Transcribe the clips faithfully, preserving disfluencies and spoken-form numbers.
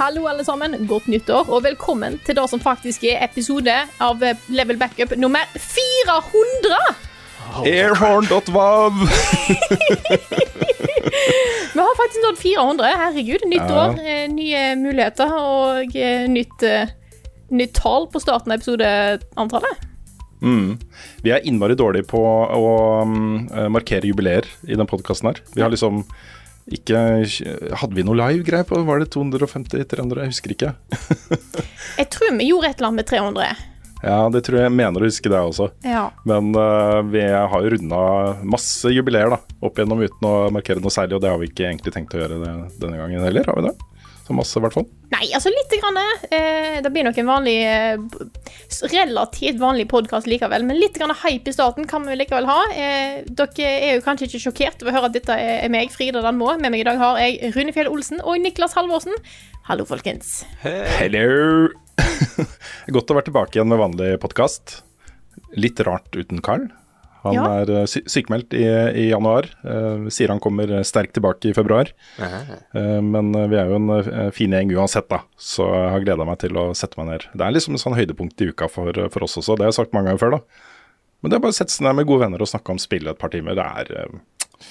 Hallo alle sammen, godt nyttår, og velkommen til det som faktisk er episode av Level Backup nummer fire hundre! Airhorn.vav Vi har faktisk nådd fire hundre, herregud, nytt år, ja. Nye muligheter og nytt, nytt tall på starten av episodeantallet. Mm. Vi er innmari dårlige på å um, markere jubileer i den podcasten her. Vi har liksom ikke, hadde vi noe live-greier på, var det to hundre femti, tre hundre, jeg husker ikke. Jeg tror vi gjorde et eller annet med tre hundre. Ja, det tror jeg mener å huske det også. Ja. Men uh, vi har jo rundet masse jubileer da, opp igjennom uten å markere noe særlig, og det har vi ikke egentlig tenkt å gjøre det, denne gangen heller, har vi det? Så masse i hvert fall. Nei, altså litt grann, eh, det blir nok en vanlig, eh, relativt vanlig podcast likevel, men litt grann hype i starten kan vi likevel ha. Eh, dere er jo kanskje ikke sjokkert over å høre at dette er meg, Frida Danmo. Med meg i dag har jeg Rune Fjell Olsen og Niklas Halvorsen. Hallo, folkens. Hey. Hello. Godt å være tilbake igjen med vanlig podcast. Litt rart uten Karl. Han ja. er uh, sy- sykemeldt i, i januar, uh, sier han kommer sterkt tilbake i februar. Uh, men uh, vi er jo en uh, fin gjeng uansett da, så jeg har gledet meg til å sette meg ned. Det er liksom en sånn høydepunkt i uka for, for oss også, det har jeg sagt mange ganger før da. Men det er bare å sette seg ned med gode venner og snakke om spillet et par timer, det er uh,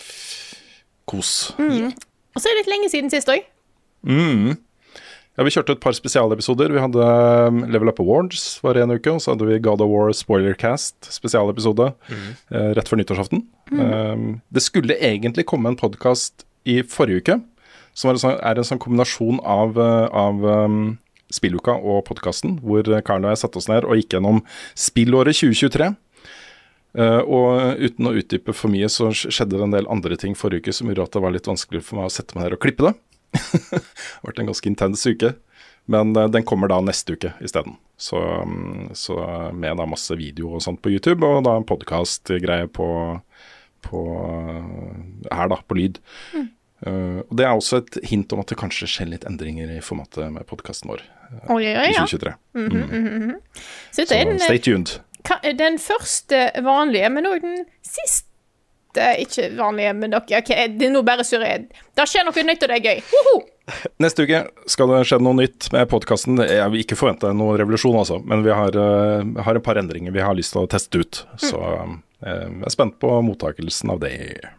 kos. Mm. Og så er det litt lenge siden sist også. Mhm. Ja, vi kjørte et par spesialepisoder. Vi hadde um, Level Up Awards var en uke, og så hadde vi God of War Spoilercast spesialepisode mm. uh, rett før nyttårsaften. Mm. Um, det skulle egentlig komme en podcast i forrige uke, som er en sånn, er en sånn kombinasjon av, uh, av um, spilluka og podcasten, hvor Karl og jeg satte oss ned og gikk gjennom spillåret tjue tjuetre. Uh, og uten å utdype for mye, så skjedde det en del andre ting forrige uke som gjorde at det var litt vanskelig for meg å sette meg ned og klippe det. Det har vært en ganske intens uke, men uh, den kommer da neste uke i stedet. Så, um, så med da masse video og sånt på YouTube, og da en podcast-greie på, på uh, her da, på lyd. Mm. Uh, og det er også et hint om at det kanskje skjer litt endringer i formatet med podcasten vår uh, oh, ja, ja. i tjue tjuetre. Mm-hmm, mm. Mm-hmm. Så, så den, stay tuned. Den første vanlige, men også den siste. Det er ikke vanlige, men dere, okay, det er nå bare surre. Da skjer noe nytt, og det er gøy. Woho! Neste uke skal det skje noe nytt med podcasten. Jeg vil ikke forvente noe revolusjon, altså, men vi har, uh, har et par endringer vi har lyst til å teste ut. Så uh, jeg er spent på mottakelsen av det.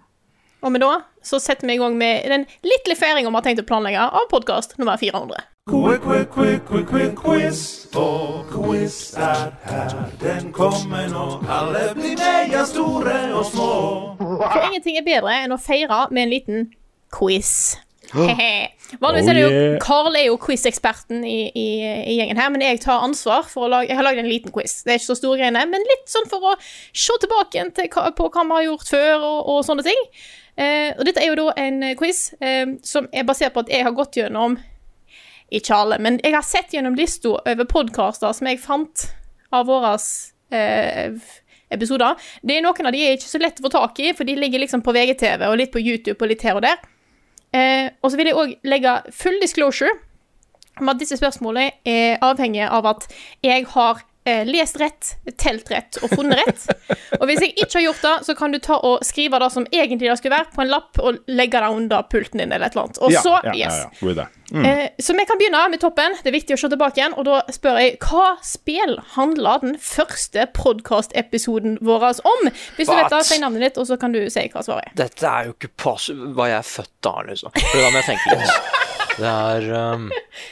Og med da, så setter vi i gang med den lille feiringen vi har tenkt å planlegge av podcast nummer fire hundre. Quick, quick, quick, quick, quick, quiz. Og quiz er her, den kommer nå. Alle blir meia store og små. For ingenting er bedre enn å feire med en liten quiz. Vanligvis er det jo, Karl er jo quiz-eksperten i, i, i gjengen her, men jeg tar ansvar for å lage, jeg har laget en liten quiz. Det er ikke så store greiene, men litt sånn for å se tilbake til, på hva vi har gjort før og, og sånne ting. Eh, og dette er jo da en quiz eh, som er basert på at jeg har gått gjennom, ikke alle, men jeg har sett gjennom lister over podcaster som jeg fant av våres eh, episoder. Det er noen av de er ikke så lett å få tak i, for de ligger liksom på V G T V og litt på YouTube og litt her og der. Eh, og så vil jeg også legge full disclosure om at disse spørsmålene er avhengige av at jeg har eh, lest rett, telt rett og funnet rett. Og hvis jeg ikke har gjort det, så kan du ta og skrive det som egentlig det skulle være på en lapp og legge det under pulten din eller et eller annet. Og ja, så, ja, yes. Ja, ja, god idé. Mm. Eh, så vi kan begynne med toppen. Det er viktig å se tilbake igjen. Og da spør jeg, hva spill handler den første podcast-episoden vår om? Hvis du What? vet det, si navnet ditt, og så kan du si hva svaret er. Dette er jo ikke pass hva jeg er født da, liksom. For da må jeg tenke litt. Det er um...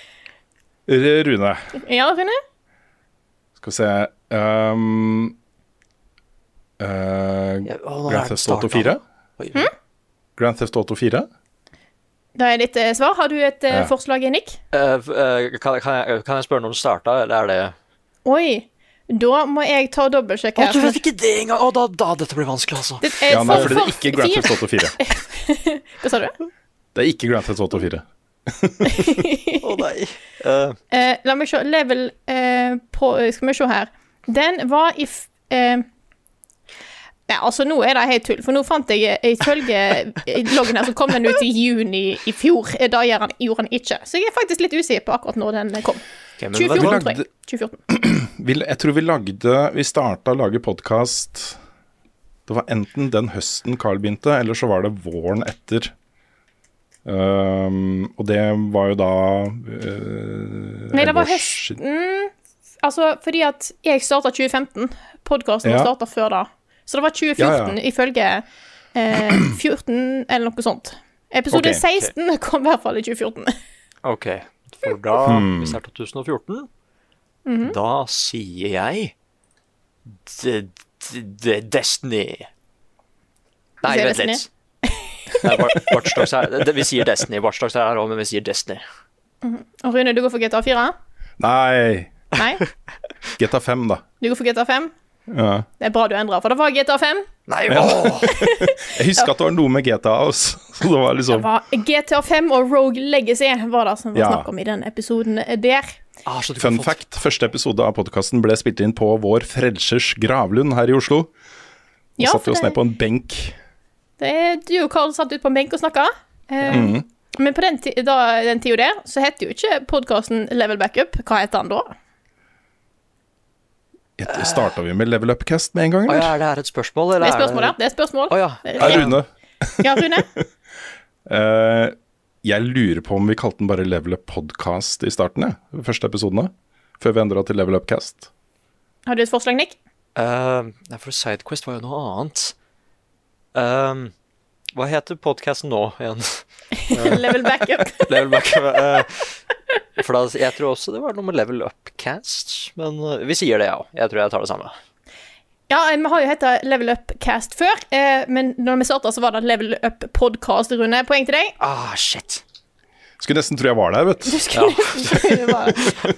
Rune. Ja, Rune? Skal vi se um, uh, ja, å, Grand Theft Auto fire? Hmm? Grand Theft Auto fire? Da er ditt uh, svar. Har du et uh, ja. forslag, Nick? Uh, uh, kan, kan, jeg, kan jeg spørre når du startet, eller er det... Oi, da må jeg ta dobbeltsjekk her. Å, du vet ikke det engang! Å, da, da, dette blir vanskelig, altså. Det er ja, nei, for, fordi det er ikke Grand Theft Auto fire. Hva sa du? Det er ikke Grand Theft Auto fire. Å, oh, nei. Uh. Uh, la meg se, level uh, på, skal vi se her. Den var i... F uh, ja, altså nå er det helt tull, for nå fant jeg ifølge loggen her, så kom den ut i juni i fjor. Da gjorde han, gjorde han ikke. Så jeg er faktisk litt usikker på akkurat når den kom. Okay, tjue fjorten, tror jeg. tjue fjorten. Jeg tror vi lagde, vi startet å lage podcast, det var enten den høsten Karl begynte, eller så var det våren etter. Um, og det var jo da uh, Nei, det var elleve år høsten. siden. Altså, fordi at jeg starta tjue femten. Podkasten Ja. starta før da. Så det var tjue fjorten Ja, ja. ifølge eh, fjorten eller noe sånt. Episode Ok. seksten kom i hvert fall i tjue fjorten. Ok, for da, Hmm. hvis det er to tusen og fjorten, Mhm. da sier jeg D- D- D- Destiny. Nei, sier vent Destiny? litt. Nei, Wa- Watch Dogs er, det, vi sier Destiny. Watch Dogs er her også, men vi sier Destiny. Og Rune, du går for G T A fire? Nei, Nei? G T A fem, da. Du går for G T A fem? Ja. Det er bra du endrer, for det var G T A fem. Nei, Ja. åh! Jeg husker at det var noe med G T A også, så det var Det liksom var G T A fem og Rogue Legacy var det som var Ja. snakk om i den episoden der. Ah, så du får Fun fått- fact, første episode av podcasten ble spilt inn på vår Frelsers gravlund her i Oslo. Da Ja, satt for vi oss det- ned på en benk. Det er du og Karl satt ut på en benk og snakka. Eh, Mhm. Men på den, ti da, den tida der, så het jo ikke podkasten Level Backup. Hva het den da? Starta vi med Level Upcast med en gang, Å eller? ja, er det her et spørsmål, eller Det er spørsmål, ja. Det er spørsmål. Å ja. Ja, Rune. Ja, Rune? Eh, jeg lurer på om vi kalte den bare Level Up Podcast i starten, ja. De første episodene. Før vi endra til Level Upcast. Har du et forslag, Nick? Uh, nei, for Sidequest var jo noe annet. Um, hva heter podcasten nå igjen? Level Backup. Level Back. Uh, for da, jeg tror også det var noe med Level Upcast, men uh, vi sier det, ja. Jeg tror jeg tar det samme. Ja, vi har jo hett Level Up Cast før, eh, men når vi starta, så var det Level Up Podcast, Rune. Poeng til deg. Ah, shit. Skulle nesten tro jeg var der, vet du. Du skulle skulle bare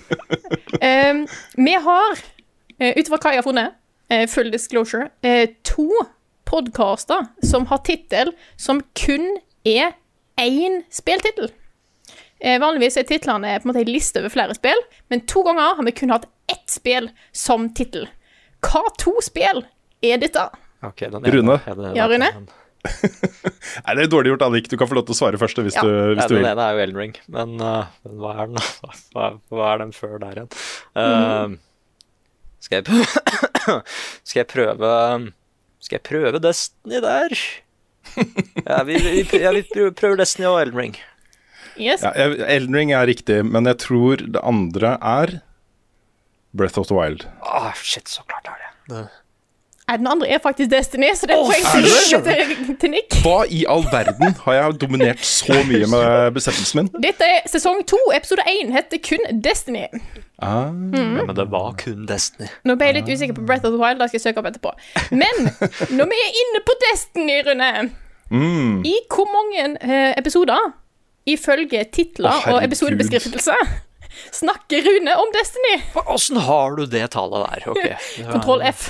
um, Vi har, uh, ut fra hva jeg har funnet, uh, full disclosure, uh, to podcaster som har tittel som kun er én spilltittel. Uh, vanligvis er titlene på en måte en liste over flere spill, men to ganger har vi kun hatt ett spill som tittel. Hva to spill er dette? Ok, den Rune. ene- den ene- Ja, Rune? den- Nei, det er dårlig gjort, Annik. Du kan få lov til å svare først hvis Ja. du, Ja, hvis du den vil. ene er jo Elden Ring, men, uh, men hva er den da? Hva, hva er den før der igjen? Uh, skal, jeg prøve, skal jeg prøve Skal jeg prøve Destiny der? Ja, vi, vi, ja, vi prøver- prøver Destiny og Elden Ring. Yes. Ja, jeg- Elden Ring er riktig, men jeg tror det andre er Breath of the Wild. Ah, shit, så klart er det. det. Nei, den andre er faktisk Destiny, så det er Åh, poeng er til, det? til, til Nick. Hva i all verden har jeg dominert så mye med besettelsen min? Dette er sesong to, episode én, heter kun Destiny. Ah, Ja, men det var kun Destiny. Nå ble jeg litt usikker på Breath of the Wild, da skal jeg søke opp etterpå. Men når vi er inne på Destiny, Rune, mm. i hvor mange eh, episoder, ifølge titler Å, og herregud. episodebeskrivelse, snakker Rune om Destiny? Åssen har du det tallet der? Ok. Det var- Kontroll F.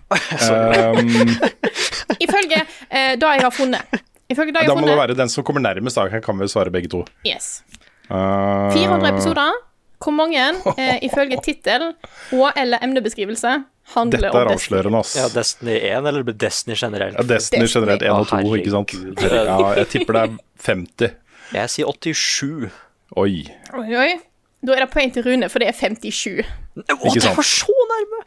um, Ifølge eh, da jeg har funnet. Ifølge da jeg Da har må det funnet. være den som kommer nærmest. Da Her kan vi svare begge to. Yes. Uh, fire hundre episoder. Hvor mange, eh, ifølge tittel og eller emnebeskrivelse, handler Dette om er Destiny? avslørende, ass. Ja, Destiny én eller Destiny generelt? Ja, Destiny Destiny. generelt én og to, Å, ikke sant? herregud. Ja, jeg tipper det er femti. Jeg sier åttisju. Oi. Oi, oi. Da er det poeng til Rune, for det er femtisju. Å, det sant? var så nærme!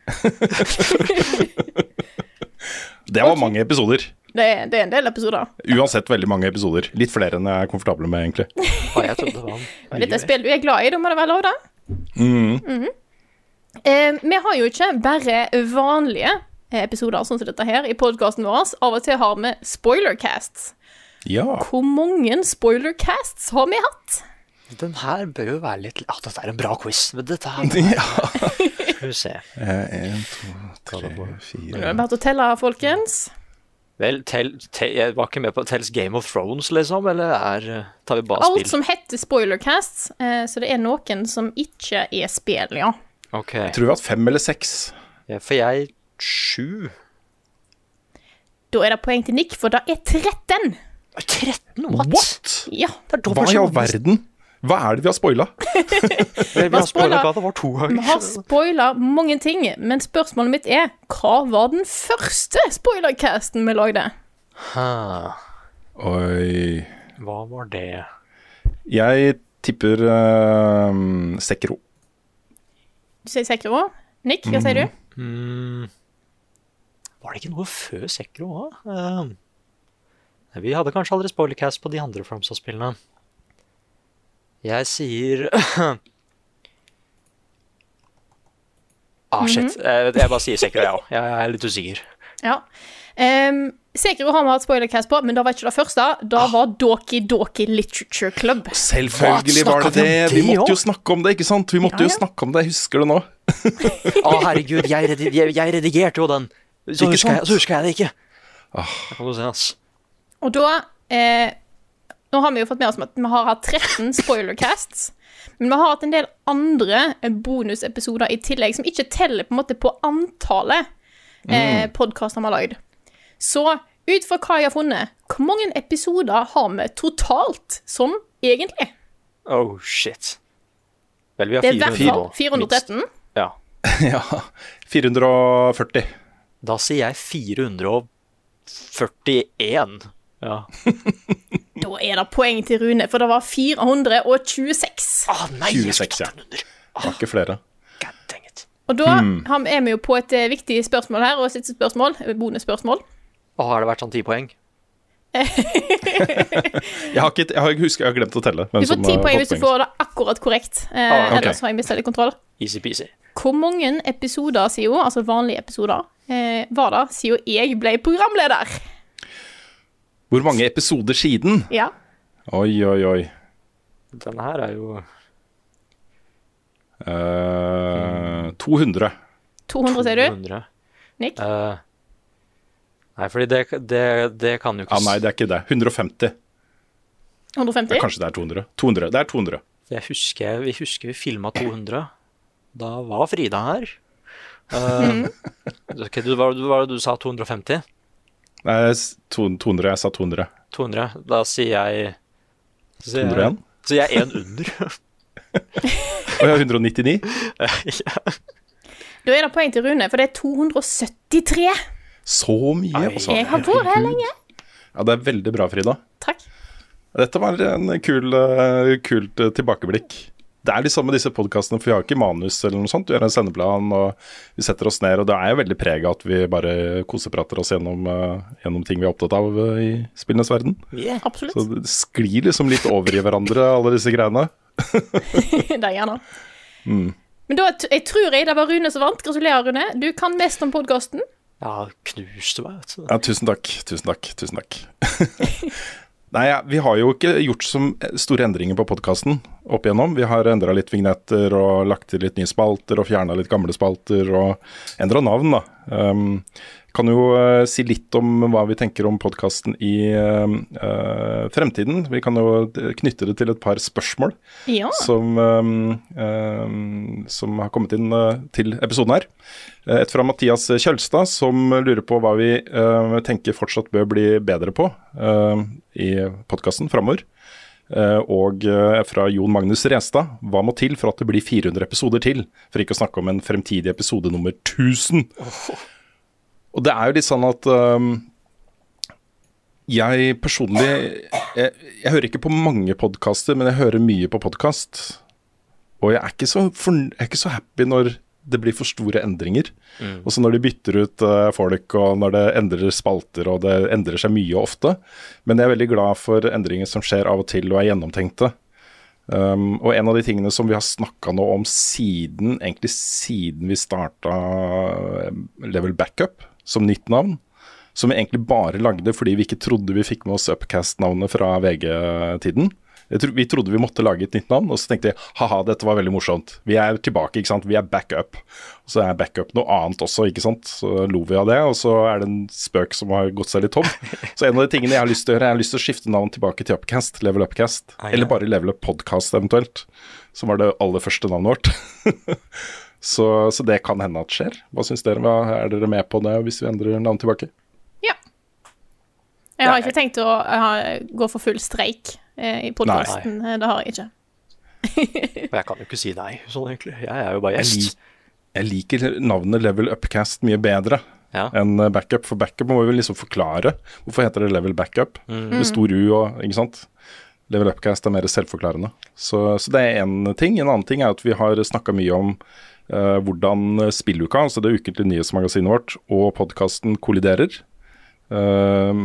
Det var Ok. mange episoder. Det er, det er en del episoder. Uansett veldig mange episoder. Litt flere enn jeg er komfortabel med, egentlig. Å, jeg trodde det var Og dette er spill du er glad i, da må det være lov, da. Mm. Mhm. eh, vi har jo ikke bare vanlige episoder sånn som dette her i podcasten vår. Av og til har vi spoilercasts. Ja. Hvor mange spoilercasts har vi hatt? Den her bør jo være litt Ja, dette er en bra quiz, men dette her ja. Skal vi se. En, to, tre, Nå fire er det bare å telle, folkens. Vel, tel, tel, jeg var ikke med på Tels Game of Thrones, liksom, eller er tar vi bare Alt spill? som heter spoilercasts, eh, så det er noen som ikke er spill, ja. Ok. Jeg tror vi har hatt fem eller seks. Ja, for jeg sju. Da er det poeng til Nick, for det er tretten. tretten? What? What? Ja. Det er Hva dobbelt i så all mange. verden? Hva er det vi har spoila? Vi Hva har spoilet spoiler? God of War to Vi har ganger. spoila mange ting, men spørsmålet mitt er hva var den første spoilercasten vi lagde? Ha, Oi. hva var det? Jeg tipper uh, Sekiro. Du sier Sekiro. Nick, hva sier du? Mm. Var det ikke noe før Sekiro òg? Uh, Vi hadde kanskje aldri spoilercast på de andre FromSoft-spillene. Jeg sier Ah, shit. Jeg, jeg bare sier Sekiro, ja. Jeg, jeg er litt usikker. Ja. Um, Sekiro har vi hatt spoilercast på, men da var ikke det første. Da var Doki Doki Literature Club. Selvfølgelig var det det. Vi måtte jo snakke om det, ikke sant? Vi måtte jo snakke om det, jeg husker det nå. Å, herregud, jeg, redi jeg, jeg redigerte jo den. Så husker, jeg, så husker jeg det ikke. Ah. Det kan du se, ass. Og da eh, Nå har vi jo fått med oss at vi har hatt tretten spoilercasts. Men vi har hatt en del andre bonusepisoder i tillegg, som ikke teller på en måte på antallet eh, podcaster vi har lagd. Så ut fra hva jeg har funnet, hvor mange episoder har vi totalt sånn egentlig? Oh, shit. Vel, vi har Det er i hvert fall fire hundre og tretten. Ja. Ja, fire hundre og førti. Da sier jeg fire hundre og førtien. Ja. Da er det poeng til Rune, for det var fire hundre og tjueseks. Ah, nei, tjueseks, ja. Det var ikke flere. God dang it. Og da hmm. er vi jo på et viktig spørsmål her, og siste spørsmål, bonusspørsmål. Å, har det vært sånn ti poeng? jeg har ikke, jeg har, husker, jeg har glemt å telle. Du får ti poeng hvis du får det akkurat korrekt. Eh, ah, okay. Ellers har jeg mistet litt kontroll. Easy peasy. Hvor mange episoder, sier hun, altså vanlige episoder, eh, var det, sier jeg ble programleder? Hvor mange episoder siden? Ja. Oi, oi, oi. Denne her er jo... Uh, to hundre. to hundre, sier du? to hundre. Nick? Uh, nei, fordi det, det, det kan jo ikke... Ah, nei, det er ikke det. hundre og femti. hundre og femti? Ja, kanskje det er to hundre. to hundre. Det er to hundre. Jeg husker, vi husker vi filmet to hundre. Da var Frida her. Uh, okay, du, hva var det du sa? to hundre og femti? Nei, to hundre. Jeg sa to hundre. to hundre. Da sier jeg... to hundre og en? Så jeg er en under. Og jeg har hundre og nittini? Ja. Da er det poeng til Rune, for det er to hundre og syttitre. Så mye, altså. Jeg har vært her lenge. Ja, det er veldig bra, Frida. Takk. Dette var en kul, kult tilbakeblikk. Det er liksom med disse podcastene, for vi har ikke manus eller noe sånt. Vi har en sendeplan, og vi setter oss ned, og det er jo veldig preget at vi bare koseprater oss gjennom, uh, gjennom ting vi er opptatt av uh, i spillenes verden. Yeah, absolutt. Så det sklir liksom litt over i hverandre, alle disse greiene. Det er gjerne. Mm. Men da, jeg tror jeg det var Rune som vant. Gratulerer, Rune. Du kan mest om podcasten. Ja, knuste meg, vet du. Ja, tusen takk, tusen takk, tusen takk. Nei, ja, vi har jo ikke gjort så store endringer på podcasten opp igjennom. Vi har endret litt vignetter og lagt til litt nye spalter og fjernet litt gamle spalter og endret navn, da. Um, kan jo uh, si litt om hva vi tenker om podcasten i uh, uh, fremtiden. Vi kan jo knytte det til et par spørsmål ja. som, um, um, som har kommet inn uh, til episoden her. Et fra Mathias Kjølstad, som lurer på hva vi uh, tenker fortsatt bør bli bedre på uh, i podcasten fremover. Uh, og uh, fra Jon Magnus Restad, hva må til for at det blir fire hundre episoder til? For ikke å snakke om en fremtidig episode nummer tusen. Oh. Og det er jo litt sånn at um, jeg personlig, jeg, jeg hører ikke på mange podcaster, men jeg hører mye på podcast. Og jeg er ikke så, for, jeg er ikke så happy når det blir for store endringer. Mm. Og så når de bytter ut uh, folk, og når det endrer spalter, og det endrer seg mye og ofte. Men jeg er veldig glad for endringer som skjer av og til, og er gjennomtenkte. Um, og en av de tingene som vi har snakket nå om siden, egentlig siden vi startet Level Backup som nytt navn, som vi egentlig bare lagde fordi vi ikke trodde vi fikk med oss Upcast-navnet fra V G-tiden. Tro, vi trodde vi måtte lage et nytt navn, og så tenkte jeg, haha, dette var veldig morsomt. Vi er tilbake, ikke sant? Vi er backup. Og så er backup noe annet også, ikke sant? Så lo vi av det, og så er det en spøk som har gått seg litt tom. Så en av de tingene jeg har lyst til å gjøre, jeg har lyst til å skifte navn tilbake til Upcast, Level Upcast, ah, ja. Eller bare Level Up Podcast eventuelt, som var det aller første navnet vårt. så, så det kan hende at skjer. Hva synes dere? Hva er dere med på det hvis vi endrer navn tilbake? Ja. Jeg har ikke tenkt å uh, gå for full streik i podcasten. Nei. Det har jeg ikke. Og jeg kan jo ikke si nei, sånn egentlig. Jeg er jo bare gjest. Jeg liker navnet Level Upcast mye bedre ja. enn Backup, for Backup må vi liksom forklare. Hvorfor heter det Level Backup? Mm. Med stor U og, ikke sant? Level Upcast er mer selvforklarende. Så, så det er en ting. En annen ting er at vi har snakket mye om uh, hvordan spilluka, altså det ukentlige nyhetsmagasinet vårt, og podcasten kolliderer. Uh,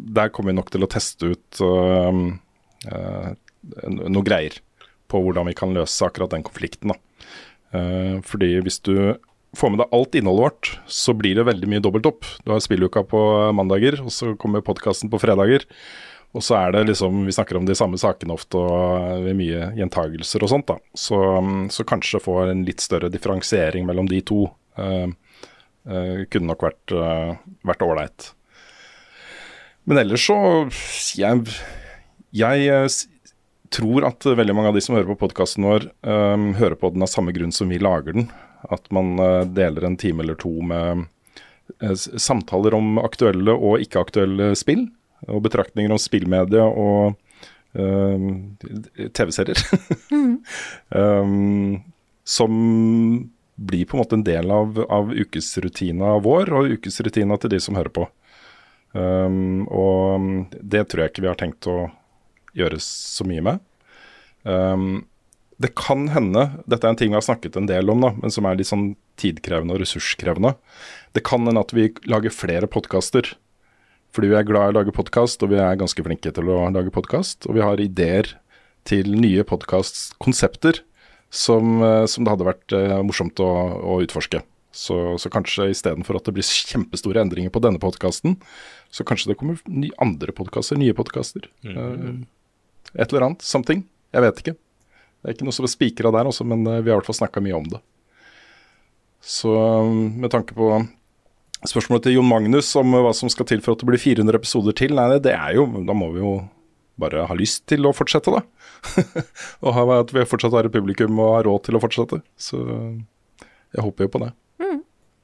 der kommer vi nok til å teste ut uh, uh, noe greier på hvordan vi kan løse akkurat den konflikten da. Uh, fordi hvis du får med deg alt innholdet vårt, så blir det veldig mye dobbelt opp. Du har spilluka på mandager, og så kommer podcasten på fredager, og så er det liksom, vi snakker om de samme sakene ofte, og det er mye gjentagelser og sånt da. Så, så kanskje få en litt større differensiering mellom de to uh, uh, kunne nok vært, uh, vært ålreit. Men ellers så, jeg, jeg uh, tror at veldig mange av de som hører på podcasten vår, um, hører på den av samme grunn som vi lager den. At man uh, deler en time eller to med uh, samtaler om aktuelle og ikke-aktuelle spill, og betraktninger om spillmedia og uh, T V-serier. mm. um, som blir på en måte en del av, av ukesrutina vår, og ukesrutina til de som hører på. Um, og det tror jeg ikke vi har tenkt å gjøre så mye med. Um, det kan hende, dette er en ting vi har snakket en del om da, men som er litt sånn tidkrevende og ressurskrevende. Det kan hende at vi lager flere podcaster, fordi vi er glad i å lage podcast, og vi er ganske flinke til å lage podcast, og vi har ideer til nye podcast-konsepter som, som det hadde vært eh, morsomt å, å utforske. Så, så kanskje i stedet for at det blir kjempestore endringer på denne podcasten, så kanskje det kommer nye, andre podcaster, nye podcaster. Mm. Uh, et eller annet, something. Jeg vet ikke. Det er ikke noe som er spikret der også, men uh, vi har i hvert fall snakket mye om det. Så med tanke på spørsmålet til Jon Magnus om hva som skal til for at det blir fire hundre episoder til, nei, det er jo, da må vi jo bare ha lyst til å fortsette da. Og ha, at vi fortsatt har et publikum og har råd til å fortsette. Så jeg håper jo på det. Mm.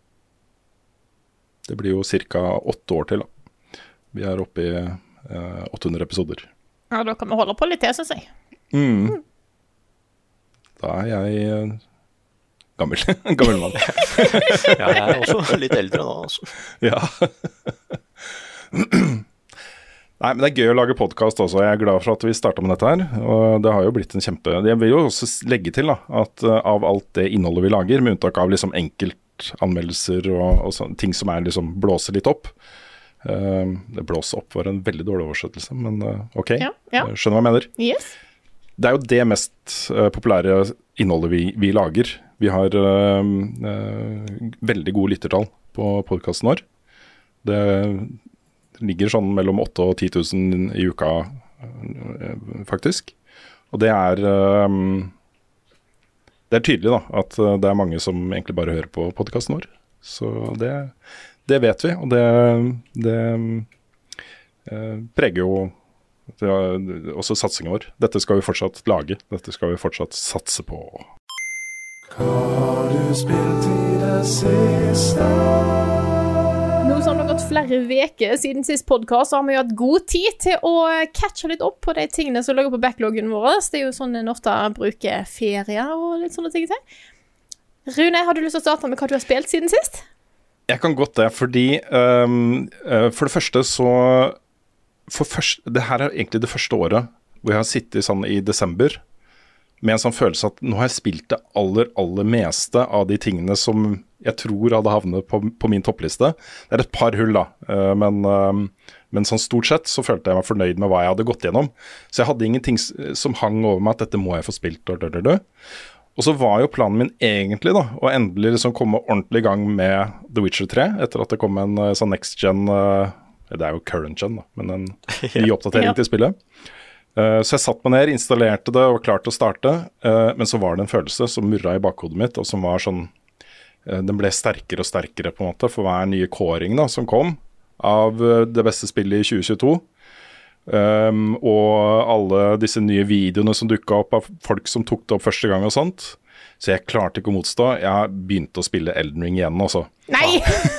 Det blir jo cirka åtte år til da. Vi er oppe i eh, åtte hundre episoder. Ja, da kan vi holde på litt til, synes jeg. Mm. Mm. Da er jeg eh, gammel. gammel mann. Ja, jeg er også litt eldre nå, altså. Ja. Nei, men det er gøy å lage podcast også. Jeg er glad for at vi startet med dette her, og det har jo blitt en kjempe... Jeg vil jo også legge til da, at uh, av alt det innholdet vi lager, med unntak av liksom enkeltanmeldelser og, og sånne ting som er liksom blåser litt opp. Uh, det blåser opp var en veldig dårlig oversettelse, men uh, ok, ja, ja. Skjønner hva jeg mener. Yes. Det er jo det mest uh, populære innholdet vi, vi lager. Vi har uh, uh, veldig gode lyttertall på podcasten vår. Det ligger sånn mellom åtte og ti tusen i uka, uh, faktisk. Og det er, uh, det er tydelig da, at det er mange som egentlig bare hører på podcasten vår. Så det, det vet vi, og det, det uh, preger jo det er også satsingen vår. Dette skal vi fortsatt lage. Dette skal vi fortsatt satse på. Hva har du spilt i det siste? Nå som det har gått flere veker siden sist podcast, så har vi jo hatt god tid til å catche litt opp på de tingene som ligger på backloggen vår. Det er jo sånn en ofte bruker ferie og litt sånne ting til. Rune, har du lyst til å starte med hva du har spilt siden sist? Jeg kan godt det, fordi um, for det første så For først, det her er egentlig det første året hvor jeg har sittet sånn i desember med en sånn følelse at nå har jeg spilt det aller, aller meste av de tingene som jeg tror hadde havnet på, på min toppliste. Det er et par hull da, men, men sånn stort sett så følte jeg meg fornøyd med hva jeg hadde gått gjennom. Så jeg hadde ingenting som hang over meg at dette må jeg få spilt. Og, dø, dø, dø. Og så var jo planen min egentlig da, å endelig liksom komme ordentlig i gang med The Witcher tre, etter at det kom en sånn next gen... Det er jo current gen, da, men en ny oppdatering ja. til spillet. Uh, så jeg satt meg ned, installerte det og var klar til å starte, uh, men så var det en følelse som murret i bakhodet mitt, og som var sånn, uh, den ble sterkere og sterkere på en måte, for hver nye kåring da, som kom av uh, det beste spillet i tjue tjueto. Um, og alle disse nye videoene som dukket opp av folk som tok det opp første gang og sånt. Så jeg klarte ikke å motstå. Jeg begynte å spille Elden Ring igjen også. Nei!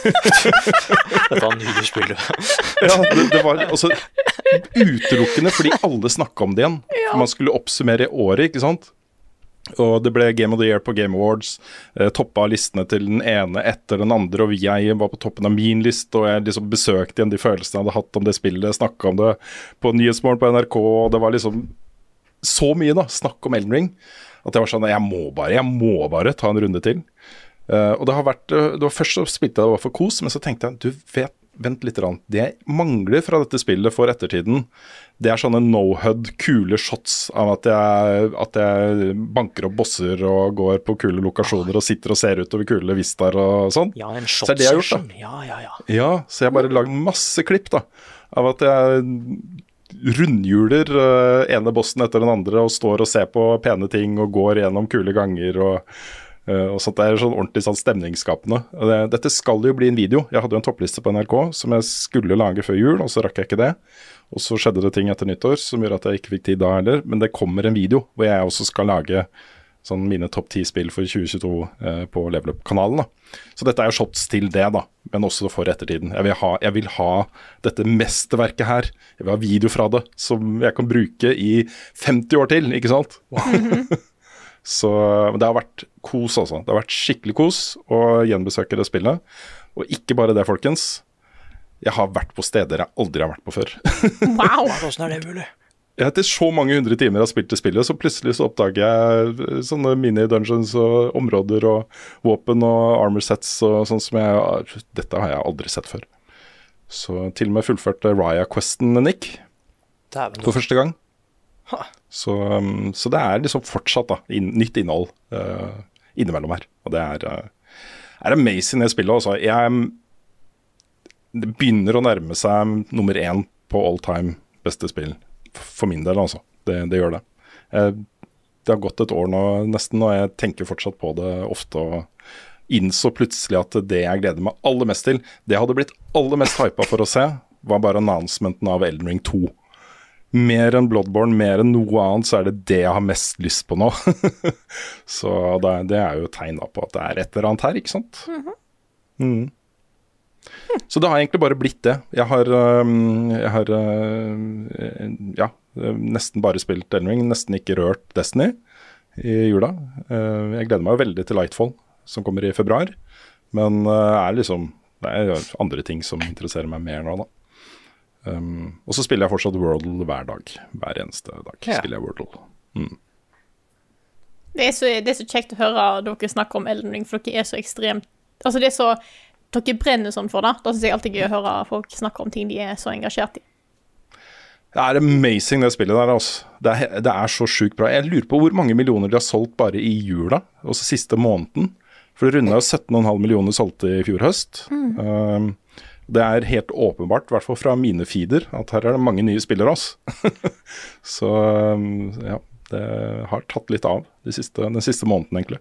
Dette var nye spillet. Ja, det, det var også utelukkende fordi alle snakket om det igjen. Ja. Man skulle oppsummere året, ikke sant? Og det ble Game of the Year på Game Awards. Eh, toppa listene til den ene etter den andre, og jeg var på toppen av min liste, og jeg liksom besøkte igjen de følelsene jeg hadde hatt om det spillet, snakket om det på Nyhetsmorgen på N R K, og det var liksom så mye da, snakk om Elden Ring. At jeg var sånn, jeg må bare, jeg må bare ta en runde til. Uh, og det har vært, uh, det var først så spilte jeg det var for kos, men så tenkte jeg, du vet, vent litt, rann. Det jeg mangler fra dette spillet for ettertiden, det er sånne no-hud, kule shots av at jeg, at jeg banker opp bosser og går på kule lokasjoner og sitter og ser utover kule vistaer og sånn. Ja, en så er det jeg har gjort, da. Ja, ja, ja. Ja, så jeg har bare lagd masse klipp da, av at jeg rundhjuler uh, ene bossen etter den andre og står og ser på pene ting og går gjennom kule ganger og Uh, og sånt. Det er sånn ordentlig sånn stemningsskapende. Det, dette skal jo bli en video. Jeg hadde jo en toppliste på N R K som jeg skulle lage før jul, og så rakk jeg ikke det. Og så skjedde det ting etter nyttår som gjør at jeg ikke fikk tid da heller. Men det kommer en video hvor jeg også skal lage sånn mine topp ti spill for tjue tjueto uh, på Level Up-kanalen. Da. Så dette er jo shots til det, da, men også for ettertiden. Jeg vil ha, jeg vil ha dette mesterverket her. Jeg vil ha video fra det som jeg kan bruke i femti år til, ikke sant? Wow. Så det har vært kos altså. Det har vært skikkelig kos å gjenbesøke det spillet. Og ikke bare det, folkens. Jeg har vært på steder jeg aldri har vært på før. Wow! Hvordan er det mulig? Jeg etter så mange hundre timer jeg har spilt til spillet, så plutselig så oppdager jeg sånne mini-dungeons og områder og våpen og armor sets og sånn som jeg... Dette har jeg aldri sett før. Så til og med fullførte Raya-questen, Nick. For første gang. Så, um, så det er liksom fortsatt da, inn, nytt innhold uh, innimellom her. Og det er, uh, er amazing det spillet også. Jeg, det begynner å nærme seg nummer én på all time beste spill. For min del altså. Det, det gjør det. Uh, det har gått et år nå nesten, og jeg tenker fortsatt på det ofte. Og innså plutselig at det jeg gleder meg aller mest til, det hadde blitt aller mest hypet for å se, var bare announcementen av Elden Ring to. Mer enn Bloodborne, mer enn noe annet, så er det det jeg har mest lyst på nå. Så det, det er jo tegn på at det er et eller annet her, ikke sant? Mm-hmm. Mm. Så det har egentlig bare blitt det. Jeg har, jeg har ja, nesten bare spilt Elden Ring, nesten ikke rørt Destiny i jula. Jeg gleder meg jo veldig til Lightfall, som kommer i februar. Men er liksom, det er andre ting som interesserer meg mer nå da. Um, og så spiller jeg fortsatt Wordle hver dag. Hver eneste dag ja. spiller jeg Wordle. Mm. Det, er så, det er så kjekt å høre dere snakke om Elden Ring, for dere er så ekstremt... Altså det er så... Dere brenner sånn for det. Da synes jeg alltid gøy å høre folk snakke om ting de er så engasjert i. Det er amazing det spillet der, altså. Det er, det er så sykt bra. Jeg lurer på hvor mange millioner de har solgt bare i jula, også siste måneden. For det rundet jo sytten komma fem millioner solgte i fjor høst. Mm. Um, Det er helt åpenbart, i hvert fall fra mine feeder, at her er det mange nye spillere også. Så ja, det har tatt litt av de siste, den siste måneden egentlig.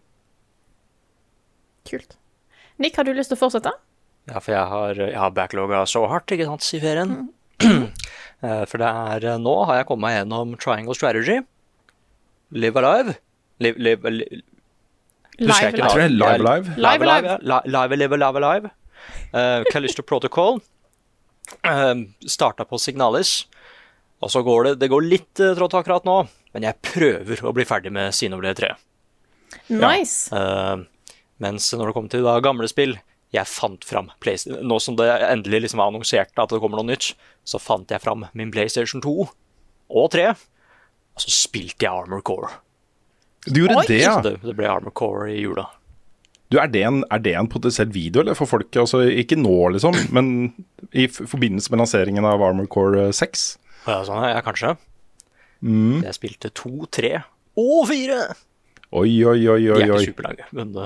Kult. Nick, har du lyst til å fortsette? Ja, for jeg har, jeg har backlogget så hardt, ikke sant, i ferien. Mm. For det er, nå har jeg kommet meg gjennom Triangle Strategy. Live Alive. Live, live, live. Live Alive. Jeg tror det er Live Alive. Live Alive. Live Alive, Live Alive. Uh, Callisto Protocol uh, startet på Signalis. Og så går det, det går litt uh, trått akkurat nå, men jeg prøver å bli ferdig med Xenoblade tre. Nice. Ja. Uh, mens når det kom til da, gamle spill, jeg fant fram PlayStation. Nå som det endelig liksom var annonsert at det kommer noe nytt, så fant jeg fram min PlayStation to og tre, og så spilte jeg Armored Core. Du gjorde Oi. det, ja? Det, det ble Armored Core i jula. Du, er det en, er det en potensiell video, eller for folk, altså ikke nå liksom, men i forbindelse med lanseringen av Armored Core seks? Ja, sånn er jeg kanskje. Mm. Jeg spilte to, tre og fire. Oi, oi, oi, oi. De er oi. ikke superlange, men...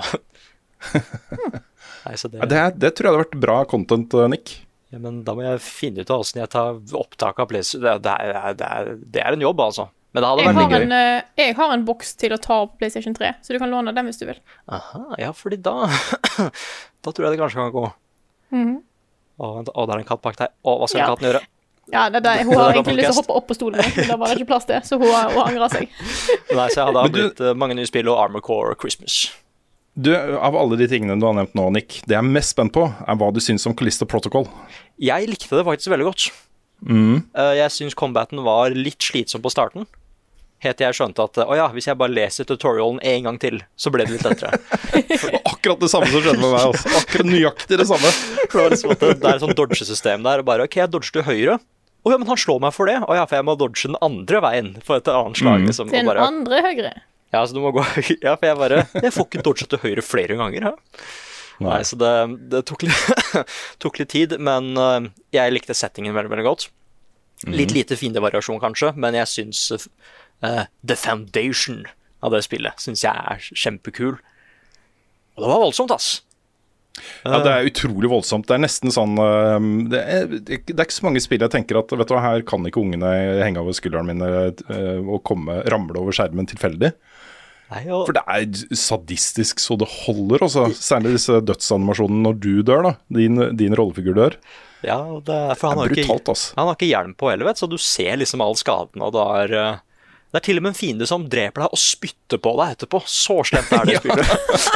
Nei, så det... Ja, det, det tror jeg hadde vært bra content, Nick. Ja, men da må jeg finne ut av hvordan jeg tar opptak av PlayStation. Det, det, er, det, er, det er en jobb, altså. Men det hadde jeg vært har litt gøy. En, uh, jeg har en boks til å ta på PlayStation tre, så du kan låne den hvis du vil. Aha, ja, fordi da da tror jeg det kanskje kan gå. Mm. Å, vent, å, det er en katt bak deg. Å, hva skal Ja. katten gjøre? Ja, det, det, hun har egentlig lyst til å hoppe opp på stolen, men da var det ikke plass til, så hun, hun angrer seg. Nei, så jeg hadde Men du- blitt uh, mange nye spill og Armored Core Christmas. Du, av alle de tingene du har nevnt nå, Nick, det jeg er mest spent på, er hva du synes om Callisto Protocol. Jeg likte det faktisk veldig godt. Mm. Uh, jeg synes combaten var litt slitsom på starten. Helt til jeg skjønte at å ja, hvis jeg bare leser tutorialen en gang til, så ble det litt lettere. Akkurat det samme som skjedde med meg også. Akkurat nøyaktig det samme. For det var liksom at det, det er et sånn dodge-system der, og bare ok, jeg dodger til høyre. Å ja, men han slår meg for det. Å ja, for jeg må dodge den andre veien for et annet slag. Mm. Liksom. Den Og bare, andre høyre. ja, så du må gå Ja, for jeg bare Jeg får ikke dodge til høyre flere ganger, hæ? Nei, så det, det tok, litt, tok litt tid, men uh, jeg likte settingen veldig, veldig godt. Litt lite fiendevariasjon kanskje, men jeg synes uh, The Foundation av det spillet synes jeg er kjempekul. Og det var voldsomt, ass. Ja, det er utrolig voldsomt. Det er nesten sånn uh, det, er, det er ikke så mange spill jeg tenker at, vet du hva, her kan ikke ungene henge over skulderen min uh, og komme, ramle over skjermen tilfeldig. Nei, og... For det er sadistisk så det holder, også. Særlig disse dødsanimasjonene når du dør, da. Din, din rollefigur dør. Ja, det er, for han det er har brutalt, ikke, altså. han har ikke hjelm på heller, vet, så du ser liksom all skaden, og det er, det er til og med en fiende som dreper deg og spytter på deg etterpå. Så slemt er det spillet.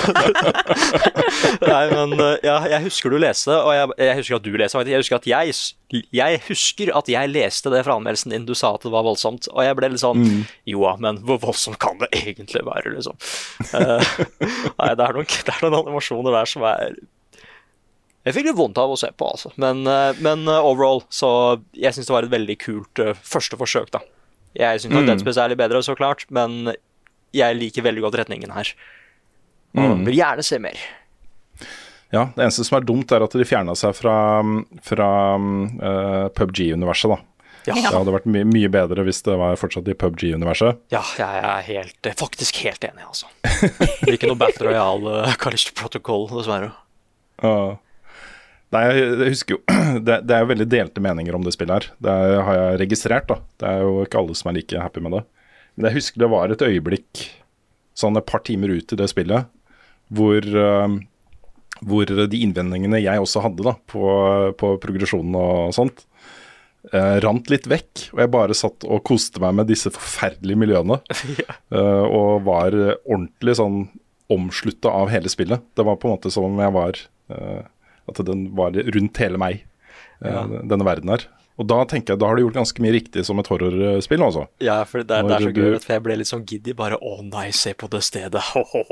Nei, men ja, jeg husker du leste, og jeg, jeg husker at du leste, jeg husker at jeg, jeg husker at jeg leste det fra anmeldelsen din, du sa at det var voldsomt, og jeg ble litt sånn, mm. jo, men hvor voldsomt kan det egentlig være, liksom? uh, nei, det er, noen, det er noen animasjoner der som er... Jeg fikk litt vondt av å se på, altså. Men, uh, men uh, overall, så jeg synes det var et veldig kult uh, første forsøk, da. Jeg synes mm. at Dead Space er litt bedre, så klart, men jeg liker veldig godt retningen her. Og mm. vil gjerne se mer. Ja, det eneste som er dumt er at de fjernet seg fra, fra uh, P U B G-universet, da. Ja. Det hadde vært my mye bedre hvis det var fortsatt i P U B G-universet. Ja, jeg er helt, faktisk helt enig, altså. Det er ikke noe Battle Royale, uh, Callisto Protocol, dessverre. Ja. Uh. Nei, jeg husker jo, det, det er jo veldig delte meninger om det spillet her. Det er, har jeg registrert, da. Det er jo ikke alle som er like happy med det. Men jeg husker det var et øyeblikk, sånn et par timer ut i det spillet, hvor, uh, hvor de innvendingene jeg også hadde da, på, på progresjonen og sånt, uh, rant litt vekk. Og jeg bare satt og koste meg med disse forferdelige miljøene. uh, og var ordentlig sånn omsluttet av hele spillet. Det var på en måte som om jeg var... Uh, at den var rundt hele meg, ja. denne verden her. Og da tenker jeg, da har du gjort ganske mye riktig som et horrorspill, altså. Ja, for det, det er så gøy, for jeg ble litt sånn giddy, bare, å nei, se på det stedet.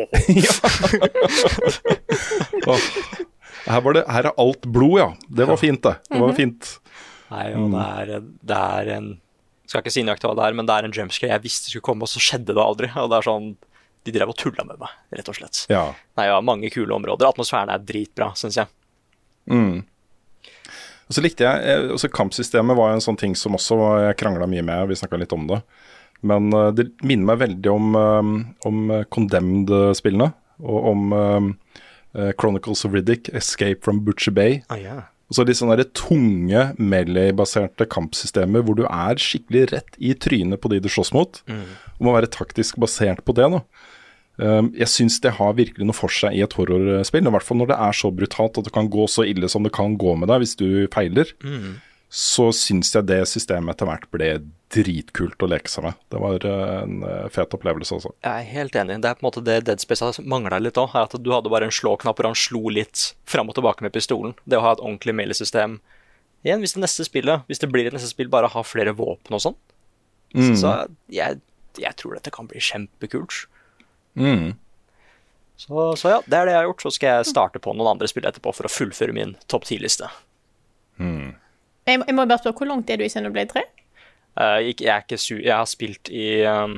oh, her, var det, her er alt blod, ja. Det var fint, det. Det var fint. Nei, og det er, det er en, skal ikke si nøyaktig hva det er, men det er en jumpscare jeg visste skulle komme, og så skjedde det aldri. Og det er sånn, de drev og tullet med meg, rett og slett. Ja. Nei, ja, mange kule områder. Atmosfæren er dritbra, synes jeg. Mm. Og så likte jeg også kampsystemet var en sånn ting som også jeg kranglet mye med, vi snakket litt om det, men uh, det minner meg veldig om, um, om Condemned-spillene og om um, uh, Chronicles of Riddick, Escape from Butcher Bay. Ah, yeah. Og så litt sånne der tunge melee-baserte kampsystemer hvor du er skikkelig rett i trynet på de du slåss mot, mm. og må være taktisk basert på det da. Um, jeg synes det har virkelig noe for seg i et horrorspill, i hvert fall når det er så brutalt at det kan gå så ille som det kan gå med deg hvis du feiler, mm. så synes jeg det systemet etter hvert ble dritkult å leke seg med. Det var en uh, fet opplevelse også. Jeg er helt enig. Det er på en måte det Dead Space manglet litt også, at du hadde bare en slåknapp hvor han slo litt frem og tilbake med pistolen. Det å ha et ordentlig melee-system. Igjen, hvis det neste spillet, hvis det blir et neste spill, bare ha flere våpen og sånn, mm. så jeg, jeg tror dette kan bli kjempekult. Mm. Så, så ja, det er det jeg har gjort. Så skal jeg starte på noen andre spill etterpå for å fullføre min topp ti-liste. Mm. Jeg, jeg må bare spørre, hvor langt er du i Xenoblade tre? Uh, jeg, jeg, er ikke su jeg har spilt i um,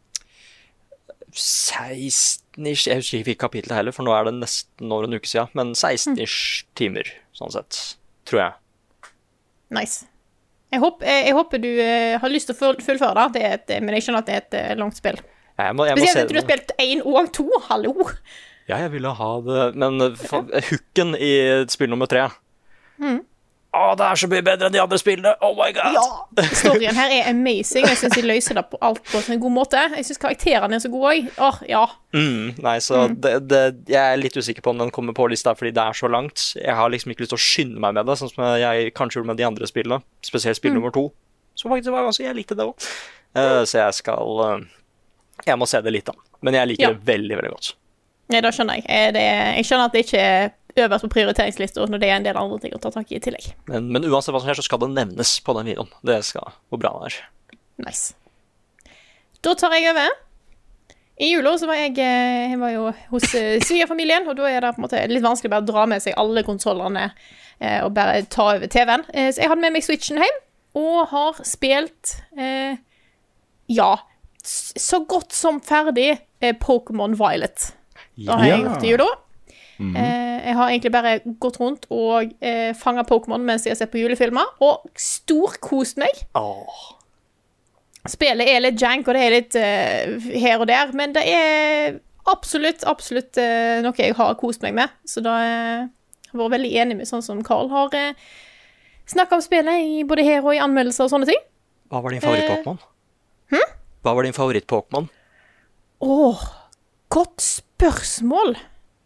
seksten-ish, jeg husker ikke hvilket kapittel heller, for nå er det nesten over en uke siden, men seksten-ish timer, sånn sett, tror jeg. Nice. Jeg håper, jeg, jeg håper du uh, har lyst til å fullføre det, det er et, men jeg skjønner at det er et uh, langt spill. Jeg må, jeg må Spesielt at du har spilt én og to, hallo. Ja, jeg ville ha det, men hooken i spill nummer tre. Mm. Å, det er så mye bedre enn de andre spillene, oh my god. Ja, storyen her er amazing, jeg synes de løser det på alt på en god måte. Jeg synes karakterene er så gode også. Åh, ja. Mm, nei, så mm. det, det, jeg er litt usikker på om den kommer på lista, fordi det er så langt. Jeg har liksom ikke lyst til å skynde meg med det, sånn som jeg kanskje gjorde med de andre spillene, spesielt spill mm. nummer to. Så faktisk var ganske, jeg likte det også. Uh, så jeg skal... Uh, Jeg må se det litt da, men jeg liker ja. det veldig, veldig godt. Ja, da skjønner jeg. Det, jeg skjønner at det ikke er øverst på prioriteringslisten når det er en del andre ting å ta tak i i tillegg. Men, men uansett hva som skjer, så skal det nevnes på den videoen. Det skal gå bra der. Nice. Da tar jeg over. I jula så var jeg, jeg var jo hos svigerfamilien, og da er det på en måte litt vanskelig bare å dra med seg alle konsolene og bare ta over T V-en. Så jeg hadde med meg Switchen hjem, og har spilt, eh, ja, så godt som ferdig eh, Pokémon Violet. Da har jeg gjort det jo da. Mm-hmm. eh, jeg har egentlig bare gått rundt og eh, fanget Pokémon mens jeg har sett på julefilmer, og storkost meg. Åh. Spillet er litt jank, og det er litt eh, her og der, men det er absolutt, absolutt eh, noe jeg har kost meg med. Så da eh, har jeg vært veldig enig med sånn som Carl har eh, snakket om spillet i både her og i anmeldelser og sånne ting. Hva var din favoritt-Pokémon? Eh, hm? Hva var din favoritt-Pokémon? Åh, godt spørsmål.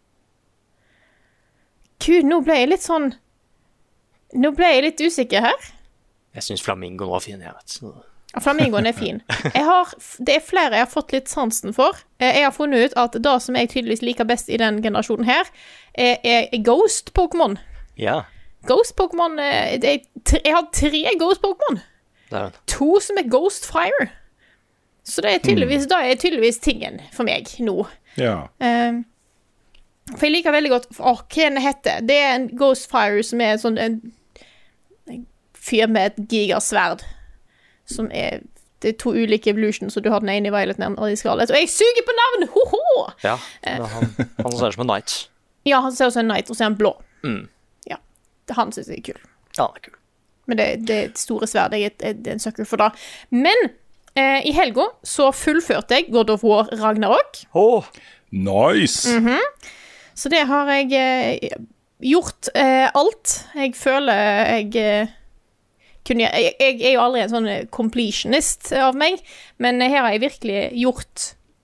Gud, nå ble jeg litt sånn... Nå ble jeg litt usikker her. Jeg synes Flamingoen var fin, jeg vet. Så... Flamingoen er fin. Jeg har, det er flere jeg har fått litt sansen for. Jeg har funnet ut at det som jeg tydeligvis liker best i den generasjonen her, er, er Ghost-Pokémon. Ja. Ghost-Pokémon, jeg, jeg har tre Ghost-Pokémon. To som er Ghost-Fire. Så det er tydeligvis, mm. da er tydeligvis tingen for meg nå. Ja. Um, for jeg liker veldig godt, åh, hva den heter? Det er en Ghost-Fire som er sånn en, en fyr med et gigasverd. Som er, det er to ulike evolutions, så du har den ene i Violet og den andre i Scarlet. Og jeg suger på navn! Ho-ho! Ja, han, han ser ut som en knight. Ja, han ser ut som en knight, og så er han blå. Mm. Ja, det, han synes jeg er kul. Ja, det er kul. Men det, det er et store sverd, jeg er, er en sucker for det. Men eh, i helga så fullførte jeg God of War Ragnarok. Åh! Nice! Mhm. Så det har jeg eh, gjort eh, alt. Jeg føler jeg... Eh, kunne, jeg, jeg er jo aldri en sånn completionist av meg, men her har jeg virkelig gjort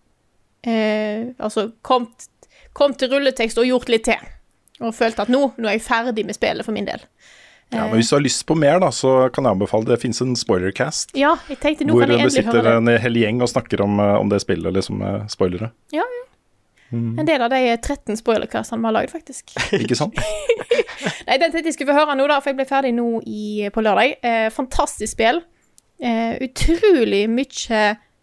eh, altså kommet kom til rulletekst og gjort litt til og følt at nå, nå er jeg ferdig med spillet for min del. Ja, men hvis du har lyst på mer da, så kan jeg anbefale, det finnes en spoilercast ja, jeg tenkte, nå hvor kan jeg det endelig høre sitter det. en hel gjeng og snakker om, om det spillet liksom med spoilere. Ja, ja. Mm. En del av de tretten spoilercastene vi har laget, faktisk. Ikke sant? Nei, den tenkte jeg skulle få høre nå da, for jeg ble ferdig nå i, på lørdag. Eh, fantastisk spill. Eh, utrolig mye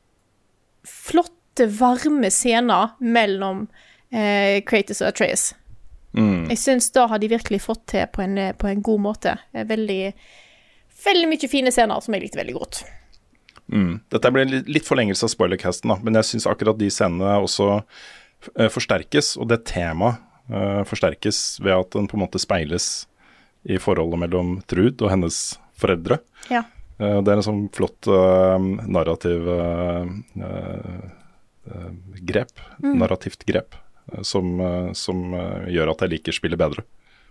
flotte, varme scener mellom eh, Kratos og Atreus. Mm. Jeg synes da har de virkelig fått til på en, på en god måte. Veldig, veldig mye fine scener som jeg likte veldig godt. Mm. Dette blir litt, litt forlengelse av spoilercasten da, men jeg synes akkurat de scenene også forsterkes, og det temaet uh, forsterkes ved at den på en måte speiles i forholdet mellom Trud og hennes foreldre. Ja. Uh, det er en sånn flott uh, narrativ uh, uh, grep, mm. narrativt grep, uh, som, uh, som uh, gjør at jeg liker spillet bedre.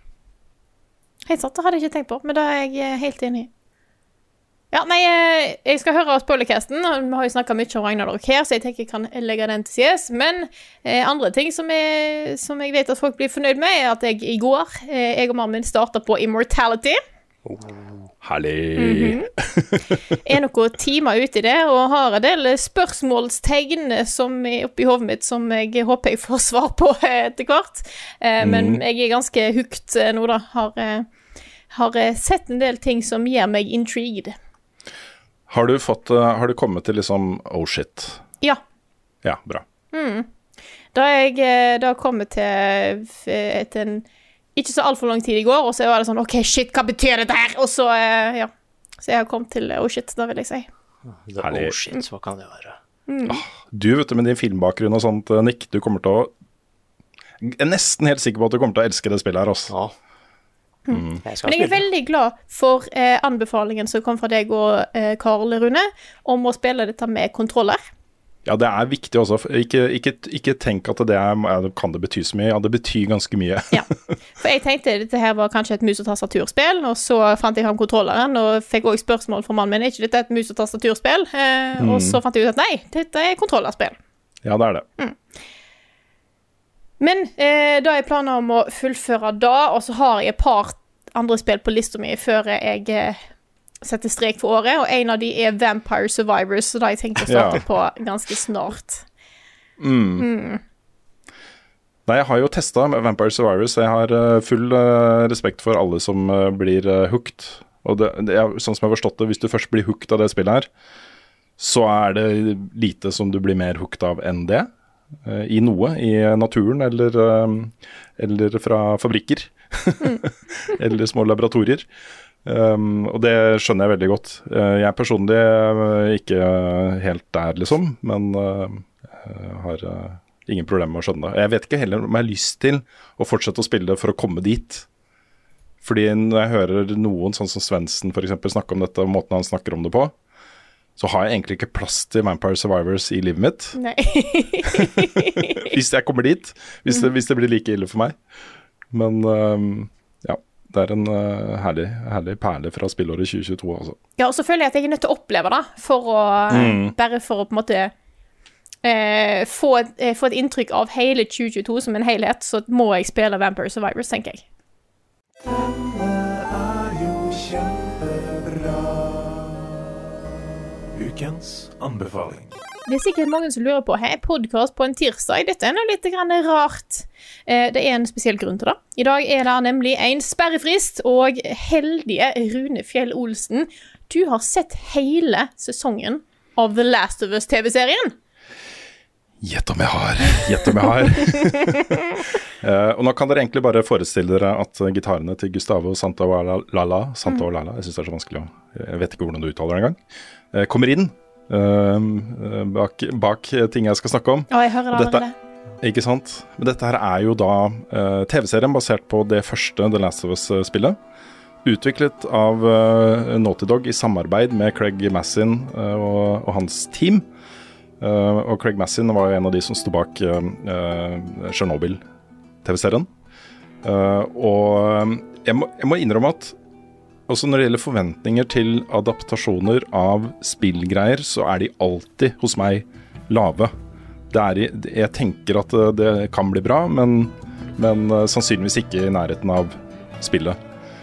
Helt sant, det hadde jeg ikke tenkt på, men da er jeg helt enig i. Ja, nei, jeg skal høre spoilercasten, og vi har jo snakket mye om Ragnarok her, så jeg tenker jeg kan legge den til sides, men eh, andre ting som jeg, som jeg vet at folk blir fornøyd med, er at jeg i går, eh, jeg og mannen min startet på Immortality. Oh, herlig! Mm-hmm. Er noen timer ute i det, og har en del spørsmålstegn som er oppi hovedet mitt, som jeg håper jeg får svar på etter hvert. Eh, mm. Men jeg er ganske hooked nå da, har, har sett en del ting som gjør meg intrigued. Har du fått, uh, har du kommet til liksom, oh shit? Ja. Ja, bra. Mm. Da har jeg da kommet til etter en, ikke så alt for lang tid i går, og så var det sånn, ok, shit, hva betyr dette her? Og så, uh, ja, så jeg har kommet til oh shit, da vil jeg si. Det er oh shit, hva kan det være? Mm. Oh, du vet du, med din filmbakgrunn og sånt, Nick, du kommer til å, jeg er nesten helt sikker på at du kommer til å elske det spillet her, også. Ja. Mm. Jeg Men jeg er veldig glad for eh, anbefalingen som kom fra deg og eh, Karl Rune om å spille dette med kontroller. Ja, det er viktig også. Ikke, ikke, ikke tenk at det er, kan det bety så mye. Ja, det betyr ganske mye. Ja, for jeg tenkte dette her var kanskje et mus- og tastaturspill, og så fant jeg fram kontrolleren, og fikk også spørsmål fra mannen min, er ikke dette et mus- og tastaturspill? Eh, mm. Og så fant jeg ut at nei, dette er kontrollerspill. Ja, det er det. Mm. Men eh, da er jeg planer om å fullføre da, og så har jeg et par andre spill på lista mi før jeg eh, setter strek for året, og en av de er Vampire Survivors, så da har jeg tenkt å starte ja. på ganske snart. Mm. Mm. Nei, jeg har jo testet Vampire Survivors, så jeg har uh, full uh, respekt for alle som uh, blir uh, hooked. Og det, det er, sånn som jeg har forstått det, hvis du først blir hooked av det spillet her, så er det lite som du blir mer hooked av enn det. I noe, i naturen eller, eller fra fabrikker mm. eller små laboratorier um, og det skjønner jeg veldig godt. Jeg personlig er ikke helt der liksom, men uh, har, ingen problem med å skjønne det. Jeg vet ikke heller om jeg har lyst til å fortsette å spille det for å komme dit. Fordi når jeg hører noen, sånn som Svendsen for eksempel, snakke om dette, og måten han snakker om det på, så har jeg egentlig ikke plass til Vampire Survivors i livet mitt. Nei. Hvis jeg kommer dit, hvis det, hvis det blir like ille for meg. Men um, ja, det er en uh, herlig, herlig perle fra spillåret tjue tjueto altså. Ja, og så føler jeg at jeg er nødt til å oppleve det, for å, mm. bare for å på en måte eh, få, et, eh, få et inntrykk av hele tjue tjueto som en helhet, så må jeg spille Vampire Survivors, tenker jeg. Denne er jo kjempebra. Ukens anbefaling. Det er sikkert mange som lurer på, hei, podcast på en tirsdag, dette er noe litt grann rart. Eh, det er en spesiell grunn til det. I dag er det nemlig en sperrefrist, og heldige Rune Fjell Olsen, du har sett hele sesongen av The Last of Us T V-serien. Gjett om jeg har, gjett om jeg har. uh, og nå kan dere egentlig bare forestille dere at uh, gitarene til Gustavo Santaolalla, Santaolalla, jeg synes det er så vanskelig, jeg vet ikke hvordan du uttaler det engang, uh, kommer inn uh, bak, bak ting jeg skal snakke om. Ja, jeg hører det dette, allerede. Ikke sant? Men dette her er jo da uh, T V-serien basert på det første The Last of Us-spillet, utviklet av uh, Naughty Dog i samarbeid med Craig Mazin uh, og, og hans team. Uh, og Craig Mazin var jo en av de som stod bak uh, uh, Chernobyl-T V-serien. Uh, og jeg må, jeg må innrømme at også når det gjelder forventninger til adaptasjoner av spillgreier, så er de alltid hos meg lave. Det er, jeg tenker at det kan bli bra, men, men uh, sannsynligvis ikke i nærheten av spillet.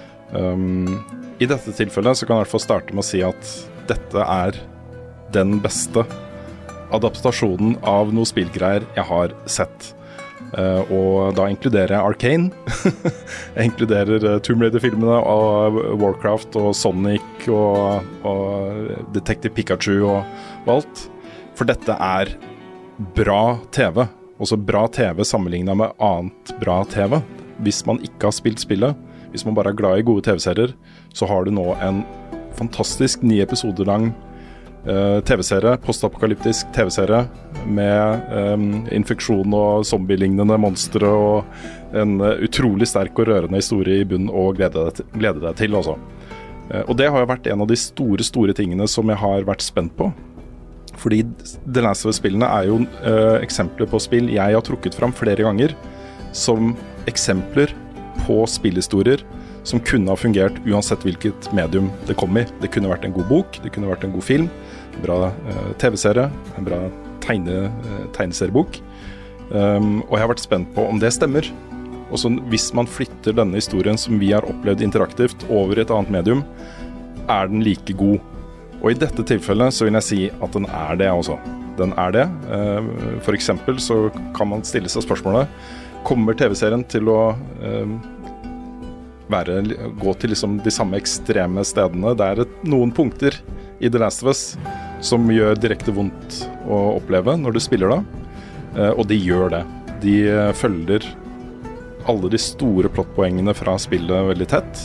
Um, I dette tilfellet så kan jeg i hvert fall starte med å si at dette er den beste adaptasjonen av noen spillgreier jeg har sett. Uh, og da inkluderer jeg Arcane. Jeg inkluderer uh, Tomb Raider-filmene og Warcraft og Sonic og, og Detective Pikachu og, og alt. For dette er bra T V. Også bra T V sammenlignet med annet bra T V. Hvis man ikke har spilt spillet, hvis man bare er glad i gode T V-serier, så har du nå en fantastisk ni episoder lang Uh, T V-serie, postapokalyptisk T V-serie med um, infeksjon og zombie-lignende monstre og en uh, utrolig sterk og rørende historie i bunn og glede deg til, glede deg til altså. uh, og det har jo vært en av de store, store tingene som jeg har vært spent på, fordi The Last of Us-spillene er jo uh, eksempler på spill jeg har trukket fram flere ganger som eksempler på spillhistorier som kunne ha fungert uansett hvilket medium det kom i. Det kunne vært en god bok, det kunne vært en god film, en bra uh, T V-serie, en bra tegne, uh, tegneseriebok. Um, og jeg har vært spent på om det stemmer. Og så hvis man flytter denne historien som vi har opplevd interaktivt over i et annet medium, er den like god. Og i dette tilfellet så vil jeg si at den er det også. Den er det. Uh, for eksempel så kan man stille seg spørsmålet, kommer T V-serien til å uh, være, gå til liksom de samme ekstreme stedene? Det er et, noen punkter i The Last of Us som gjør direkte vondt å oppleve når du spiller det, uh, og de gjør det. De uh, følger alle de store plottpoengene fra spillet veldig tett.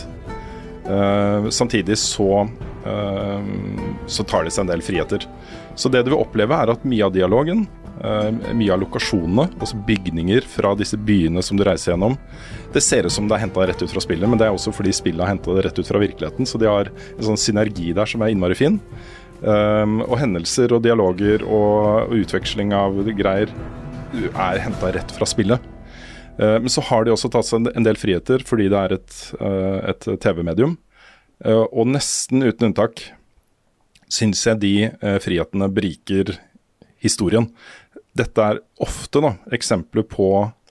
Uh, samtidig så, uh, så tar de seg en del friheter. Så det du vil oppleve er at mye av dialogen, uh, mye av lokasjonene, altså bygninger fra disse byene som du reiser gjennom, det ser ut som det er hentet rett ut fra spillet, men det er også fordi spillet har hentet det rett ut fra virkeligheten, så de har en sånn synergi der som er innmari fin. Um, og hendelser og dialoger og, og utveksling av greier er hentet rett fra spillet. Uh, men så har de også tatt seg en del friheter fordi det er et, uh, et T V-medium. Uh, og nesten uten unntak synes jeg de uh, frihetene beriker historien. Dette er ofte da, eksempler på,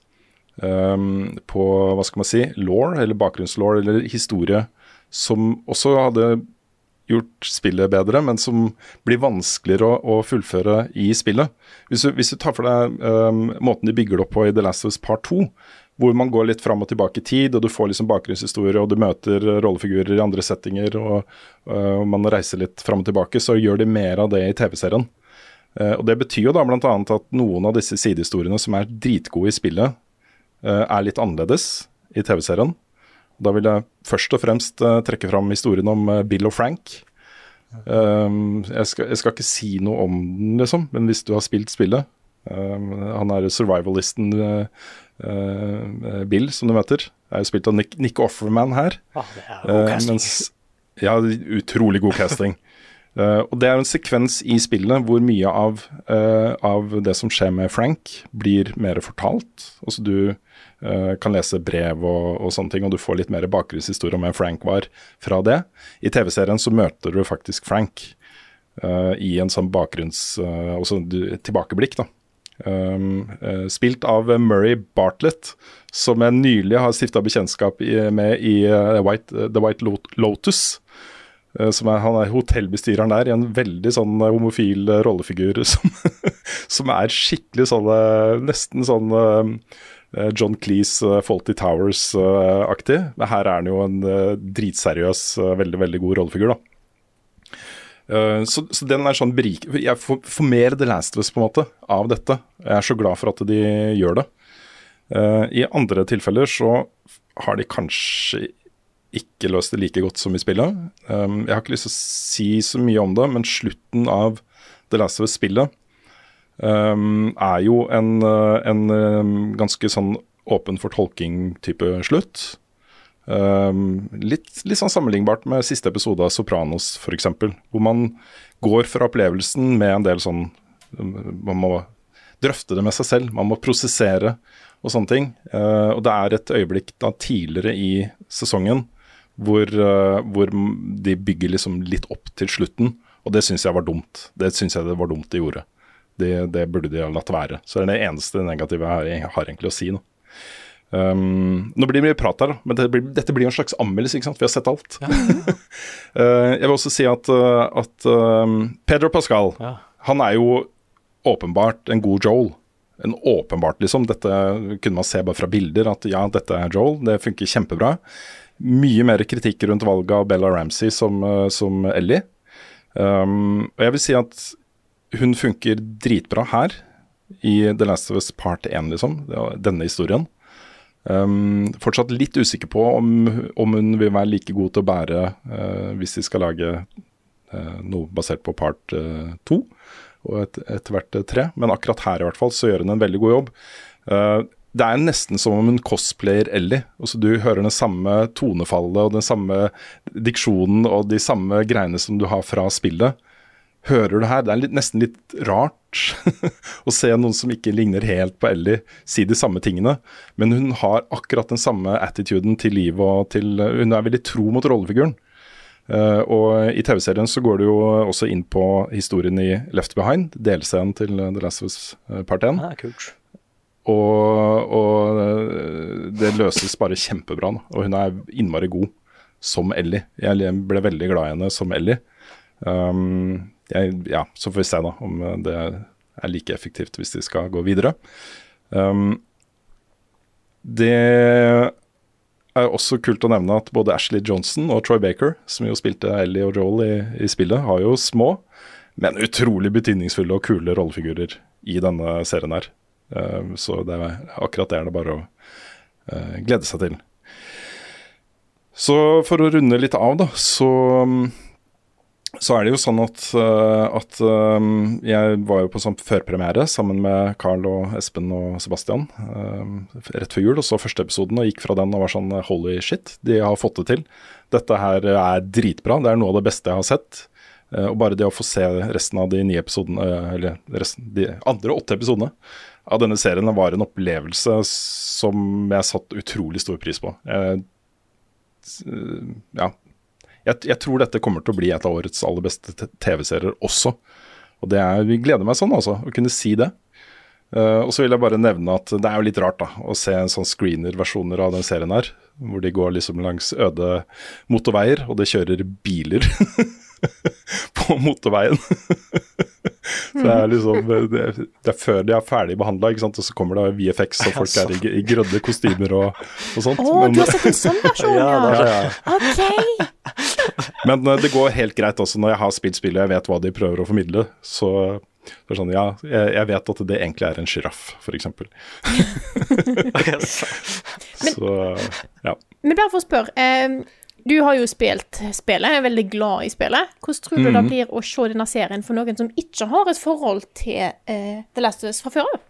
um, på, hva skal man si, lore, eller bakgrunnslore, eller historie, som også hadde gjort spillet bedre, men som blir vanskeligere å, å fullføre i spillet. Hvis du, hvis du tar for deg um, måten de bygger det opp på i The Last of Us Part to, hvor man går litt frem og tilbake i tid, og du får liksom bakgrunnshistorie, og du møter rollefigurer i andre settinger, og, uh, og man reiser litt frem og tilbake, så gjør de mer av det i T V-serien. Uh, og det betyr jo da blant annet at noen av disse sidehistoriene som er dritgode i spillet, uh, er litt annerledes i T V-serien. Da vil jeg først og fremst uh, trekke fram historien om uh, Bill og Frank. Um, jeg, skal, jeg skal ikke si noe om den, liksom, men hvis du har spilt spillet, Um, han er survivalisten uh, uh, Bill, som du møter. Er jo spilt av Nick, Nick Offerman her. Ah, det er god Uh, casting. mens, ja, utrolig god casting. Uh, og det er en sekvens i spillet hvor mye av, uh, av det som skjer med Frank blir mer fortalt. Altså du uh, kan lese brev og, og sånne ting, og du får litt mer bakgrunnshistorie om hvem Frank var fra det. I T V-serien så møter du faktisk Frank uh, i en sånn bakgrunns... Uh, også du, tilbakeblikk da. Um, uh, spilt av Murray Bartlett, som jeg nylig har stiftet bekjentskap i, med i uh, White, uh, The White Lot- Lotus. Uh, som er, han er hotellbestyreren der, i en veldig sånn uh, homofil uh, rollefigur som, som er skikkelig sånn uh, nesten sånn uh, John Cleese uh, Fawlty Towers-aktig. Uh, Men her er han jo en uh, dritseriøs, uh, veldig, veldig god rollefigur da. Uh, så, så den er sånn berik... Jeg får, får mer The Last of Us på en måte av dette. Jeg er så glad for at de gjør det. Uh, I andre tilfeller så har de kanskje ikke løst det like godt som i spillet. Um, jeg har ikke lyst til å si så mye om det, men slutten av The Last of Us-spillet um, er jo en, en um, ganske sånn åpen for tolking-type slutt. Um, litt, litt sånn sammenlignbart med siste episode av Sopranos for eksempel, hvor man går fra opplevelsen med en del sånn man må drøfte det med seg selv, man må prosessere og sånne ting, uh, og det er et øyeblikk da tidligere i sesongen hvor, uh, hvor de bygger liksom litt opp til slutten, og det synes jeg var dumt det synes jeg det var dumt de gjorde det, det burde de ha latt være, så det er det eneste negative jeg har, har egentlig å si nå. Um, nå blir det mye prat her da, men dette blir, dette blir en slags anmeldelse, ikke sant? Vi har sett alt. Ja. uh, jeg vil også si at, uh, at um, Pedro Pascal, ja. Han er jo åpenbart en god Joel. En åpenbart liksom, dette kunne man se bare fra bilder, at ja, dette er Joel, det funker kjempebra. Mye mer kritikk rundt valget av Bella Ramsey som, uh, som Ellie. Um, og jeg vil si at hun funker dritbra her, i The Last of Us Part én liksom, denne historien. Um, fortsatt litt usikker på om, om hun vil være like god til å bære uh, hvis de skal lage uh, noe basert på part uh, to og et, etter hvert uh, tre, men akkurat her i hvert fall så gjør hun en veldig god jobb. Uh, det er nesten som om hun cosplayer Ellie, altså du hører den samme tonefallet og den samme diksjonen og de samme greiene som du har fra spillet. Hører du her, det er litt, nesten litt rart å se noen som ikke ligner helt på Ellie si de samme tingene, men hun har akkurat den samme attituden til livet og til, hun er veldig tro mot rollefiguren. Uh, og i T V-serien så går det jo også inn på historien i Left Behind, delscenen til The Last of Us Part én. Ja, kult. Og, og det løses bare kjempebra, og hun er innmari god som Ellie. Jeg ble veldig glad i henne som Ellie. Um, Jeg, ja, så får vi se da om det er like effektivt hvis de skal gå videre. Um, det er også kult å nevne at både Ashley Johnson og Troy Baker, som jo spilte Ellie og Joel i, i spillet, har jo små, men utrolig betydningsfulle og kule rollefigurer i denne serien her. Um, så det er, akkurat det er det bare å uh, glede seg til. Så for å runde litt av da, så... Så er det jo sånn at, at um, jeg var jo på sånn førpremiere sammen med Carl og Espen og Sebastian um, rett før jul, og så første episoden og gikk fra den og var sånn holy shit, de har fått det til. Dette her er dritbra, det er noe av det beste jeg har sett. Uh, og bare det å få se resten av de nye episodene, uh, eller resten, de andre åtte episodene av denne serien var en opplevelse som jeg satt utrolig stor pris på. Jeg, uh, ja, Jeg, jeg tror dette kommer til å bli et av årets aller beste T V-serier også. Og det er, vi gleder meg sånn altså, å kunne si det. Uh, og så vil jeg bare nevne at det er jo litt rart da, å se en sånn screener-versjoner av den serien her, hvor de går liksom langs øde motorveier, og de kjører biler på motorveien. Så det er liksom, det, det er før de er ferdig behandlet, ikke sant? Og så kommer det V F X, og folk er i, i grønne kostymer og, og sånt. Åh, du har sett en sånn versjon, ja. Ja, ja, ja. Ok. Men uh, det går helt greit også når jeg har spilt spillet, og jeg vet hva de prøver å formidle. Så det er sånn, ja, jeg, jeg vet at det egentlig er en giraff, for eksempel. men, så, ja. Men bare for å spørre, eh, du har jo spilt spillet, jeg er veldig glad i spillet. Hvordan tror du Mhm. det blir å se denne serien for noen som ikke har et forhold til eh, The Last of Us fra før av?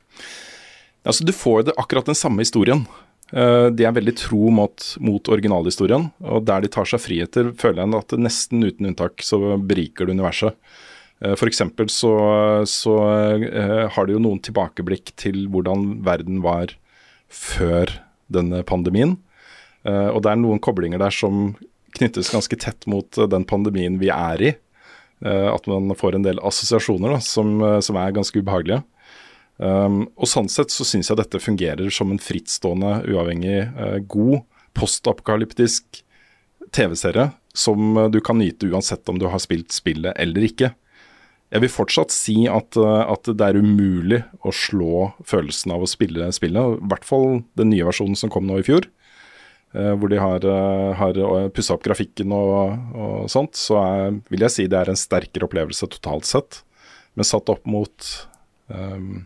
Altså, du får det akkurat den samme historien. Eh, de er veldig tro mot, mot originalhistorien, og der de tar seg friheter, føler jeg at nesten uten unntak så beriker det universet. Eh, for eksempel så, så eh, har det jo noen tilbakeblikk til hvordan verden var før denne pandemien. Eh, og det er noen koblinger der som knyttes ganske tett mot eh, den pandemien vi er i. Eh, at man får en del assosiasjoner da, som, eh, som er ganske ubehagelige. Um, og sånn sett så synes jeg dette fungerer som en frittstående, uavhengig, eh, god, postapokalyptisk tv-serie som eh, du kan nyte uansett om du har spilt spillet eller ikke. Jeg vil fortsatt si at, eh, at det er umulig å slå følelsen av å spille spillet, i hvert fall den nye versjonen som kom nå i fjor, eh, hvor de har, eh, har pusset opp grafikken og, og sånt, så er, vil jeg si det er en sterkere opplevelse totalt sett, men satt opp mot um,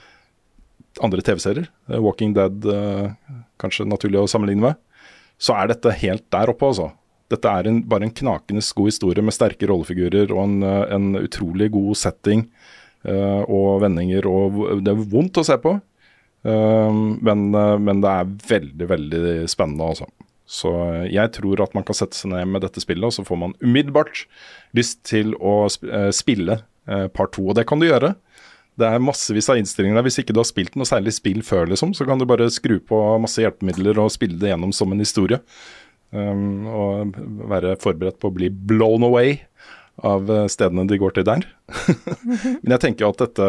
andre tv-serier, Walking Dead uh, kanskje naturlig å sammenligne med, så er dette helt der oppe altså. Dette er en, bare en knakende god historie med sterke rollefigurer og en, en utrolig god setting uh, og vendinger, og det er vondt å se på, uh, men, uh, men det er veldig, veldig spennende altså. Så jeg tror at man kan sette seg ned med dette spillet, og så får man umiddelbart lyst til å sp uh, spille uh, part to, og det kan du gjøre. Det er massevis av innstillinger der. Hvis ikke du har spilt noe særlig spill før, liksom, så kan du bare skru på masse hjelpemidler og spille det gjennom som en historie. Um, og være forberedt på å bli blown away av stedene de går til der. Men jeg tenker jo at dette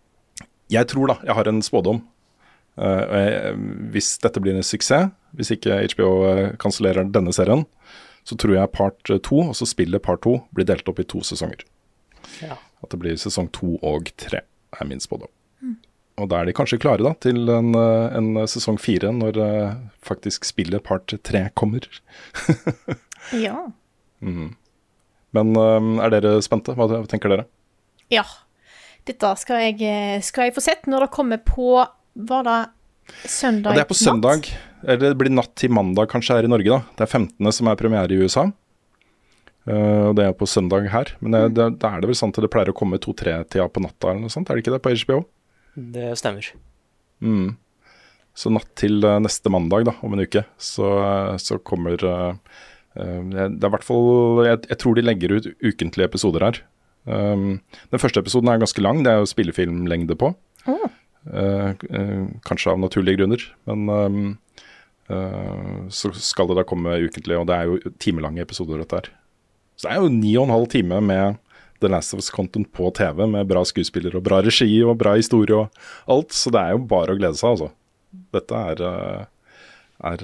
Jeg tror da, jeg har en spådom. Uh, jeg, hvis dette blir en suksess, hvis ikke H B O kansellerer denne serien, så tror jeg part to, altså spillet part to, blir delt opp i to sesonger. Ja. At det blir sesong to og tre. Er min spådom. Mm. Og da er de kanskje klare da til en, en sesong fire når uh, faktisk spillet part tre kommer. Ja. Mm. Men um, er dere spente? Hva tenker dere? Ja. Dette skal jeg, skal jeg få sett når det kommer på, var det søndag natt? Ja, det er på søndag, eller det blir natt til mandag kanskje her i Norge da. Det er femtende som er premiere i U S A. Uh, det er på søndag her, men det, det, det er det vel sånn at det pleier å komme to-tre-tida på natta eller noe sånt, er det ikke det på H B O? Det stemmer. Mm. Så natt til uh, neste mandag da, om en uke, så, uh, så kommer uh, uh, det er i hvert fall, jeg, jeg tror de legger ut ukentlige episoder her. Um, den første episoden er ganske lang, det er jo spillefilmlengde på. Oh. Uh, uh, kanskje av naturlige grunner, men um, uh, så skal det da komme ukentlig, og det er jo timelange episoder dette her. Så det er jo ni og en halv time med The Last of Us content på T V, med bra skuespiller og bra regi og bra historie og alt, så det er jo bare å glede seg, altså. Dette er, er,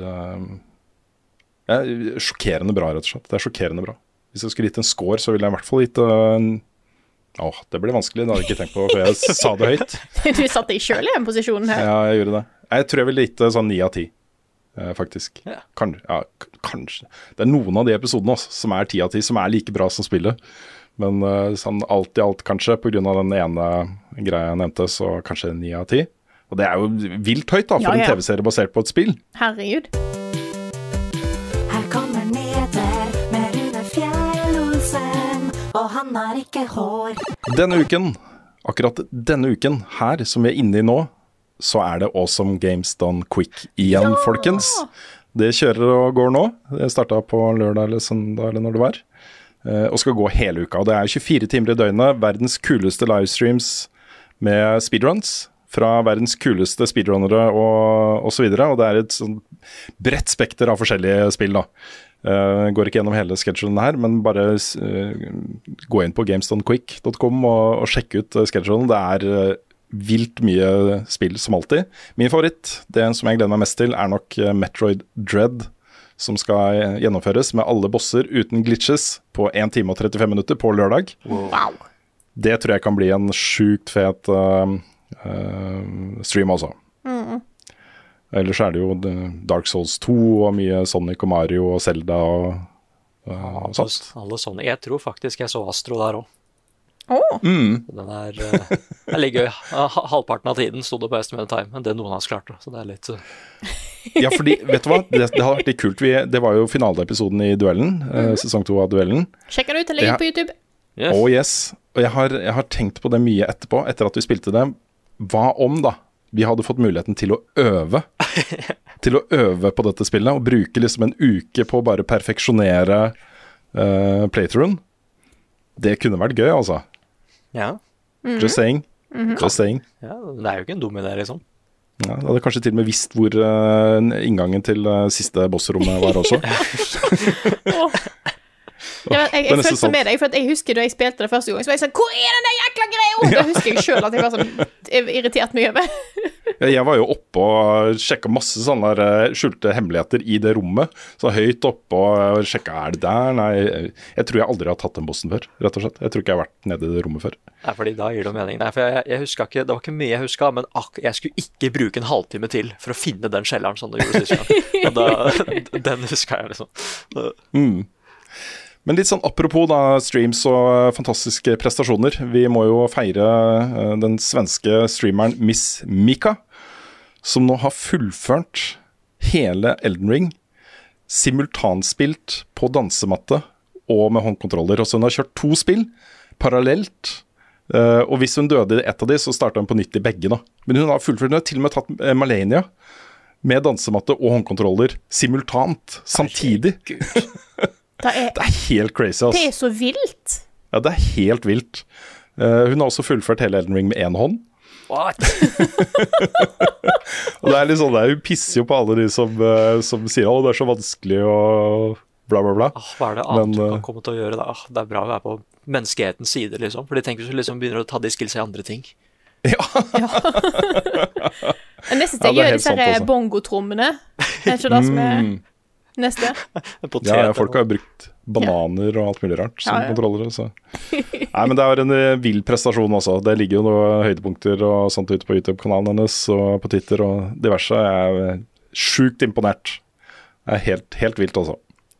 er sjokkerende bra, rett og slett. Det er sjokkerende bra. Hvis jeg skulle gitt en score, så ville jeg i hvert fall gitt en... Åh, det ble vanskelig, det hadde jeg ikke tenkt på, for jeg sa det høyt. Du satt deg selv i den posisjonen her. Ja, jeg gjorde det. Jeg tror jeg ville gitt sånn ni av ti. Uh, faktisk. Ja. Kan, ja, kanskje. Det er noen av de episodene også, som er ti av ti, som er like bra som spillet. Men uh, sånn alt i alt kanskje, på grunn av den ene greia jeg nevnte, så kanskje ni av ti. Og det er jo vilt høyt da, for ja, ja. en tv-serie basert på et spill. Herregud. Her kommer nyheter med Rune Fjell-Olsen, og han har ikke hår. Denne uken, akkurat denne uken her, som vi er inne i nå, så er det Awesome Games Done Quick igjen, ja! Folkens. Det kjører og går nå. Det startet på lørdag eller søndag eller når det var. Eh, og skal gå hele uka. Og det er tjuefire timer i døgnet. Verdens kuleste livestreams med speedruns. Fra verdens kuleste speedrunnere og, og så videre. Og det er et sånn bredt spekter av forskjellige spill da. Uh, går ikke gjennom hele schedulen her, men bare uh, gå inn på gamesdonequick punktum com og, og sjekke ut uh, schedulen. Det er uh, vilt mye spill som alltid. Min favoritt, det som jeg gleder meg mest til, er nok Metroid Dread, som skal gjennomføres med alle bosser uten glitches på en time og trettifem minutter på lørdag. Wow. Det tror jeg kan bli en sjukt fet uh, uh, stream også. Mm. Ellers er det jo Dark Souls to og mye Sonic og Mario og Zelda og, uh, og sånt. Alle sånne. Jeg tror faktisk jeg så Astro der også. Åh, Den er, eh, det er litt gøy. Ha- Halvparten av tiden sto det på Estimate Time, men det noen av oss klarte. Så det er litt eh, Ja, fordi, vet du hva? Det, det har vært litt kult. Vi, det var jo finaleepisoden i Duellen, eh, sesong to av Duellen. sjekk den ut, den ligger Ja. på YouTube. yes. Oh yes. Og jeg har, jeg har tenkt på det mye etterpå, etter at vi spilte det. Hva om da vi hadde fått muligheten til å øve? Til å øve på dette spillet, og bruke liksom en uke på å bare perfeksjonere uh, playthroughen. Det kunne vært gøy, altså. Ja. Just saying. Just saying. ja, men det er jo ikke en dum idé, liksom. Ja, jeg hadde kanskje til og med visst hvor uh, inngangen til uh, siste bossrommet var også. Åh. Jeg, vet, jeg, Det er jeg nesten følte sant. med deg, for at jeg husker da jeg spilte det første gang, så var jeg sånn, hvor er den der jækla greia? Og det husker jeg selv at jeg var sånn irritert mye over. Ja, jeg var jo oppe og sjekka masse sånne der, uh, skjulte hemmeligheter i det rommet. Så høyt oppe og sjekka, er det der? Nei, jeg tror jeg aldri har tatt den bossen før, rett og slett. Jeg tror ikke jeg har vært nede i det rommet før. Nei, fordi da gir det mening. Nei, for jeg, jeg husker ikke, det var ikke mye jeg huska, men ak jeg skulle ikke bruke en halvtime til for å finne den kjelleren som du gjorde sist gang. Og da, den huska jeg, liksom. Mm. Men litt sånn apropos da, streams og eh, fantastiske prestasjoner. Vi må jo feire eh, den svenske streameren Miss Mika, som nå har fullført hele Elden Ring, simultanspilt på dansematte og med håndkontroller. Og så hun har kjørt to spill parallelt. Eh, og hvis hun døde i ett av de, så startet hun på nytt i begge da. Men hun har fullført, hun har til og med tatt eh, Malenia med dansematte og håndkontroller simultant, samtidig. Gud. Det er, Det er helt crazy, altså. det er så vilt. Ja, det er helt vilt. Eh, hun har også fullført hele Elden Ring med én hånd. What? Og det er litt sånn der, hun pisser jo på alle de som, eh, som sier å, det er så vanskelig og bla, bla, bla. Åh, hva er det annet Men, du eh, kan komme til å gjøre da? Åh, det er bra å være på menneskehetens side, liksom. For de tenker hvis du liksom begynner å ta de skillsa i andre ting. Ja, Det neste Ja, steg det er er helt disse sant, her altså. bongotrommene. Er ikke det som er mm. neste? Poteter ja, ja, folk og- har jo brukt bananer og alt mulig rart som Ja, ja. kontrollere. Så. Nei, men det er en eh, vill prestasjon også. Det ligger jo noen høydepunkter og sånt ute på YouTube-kanalen hennes og på Twitter og diverse. Jeg er eh, sjukt imponert. Det er helt, helt vilt, altså.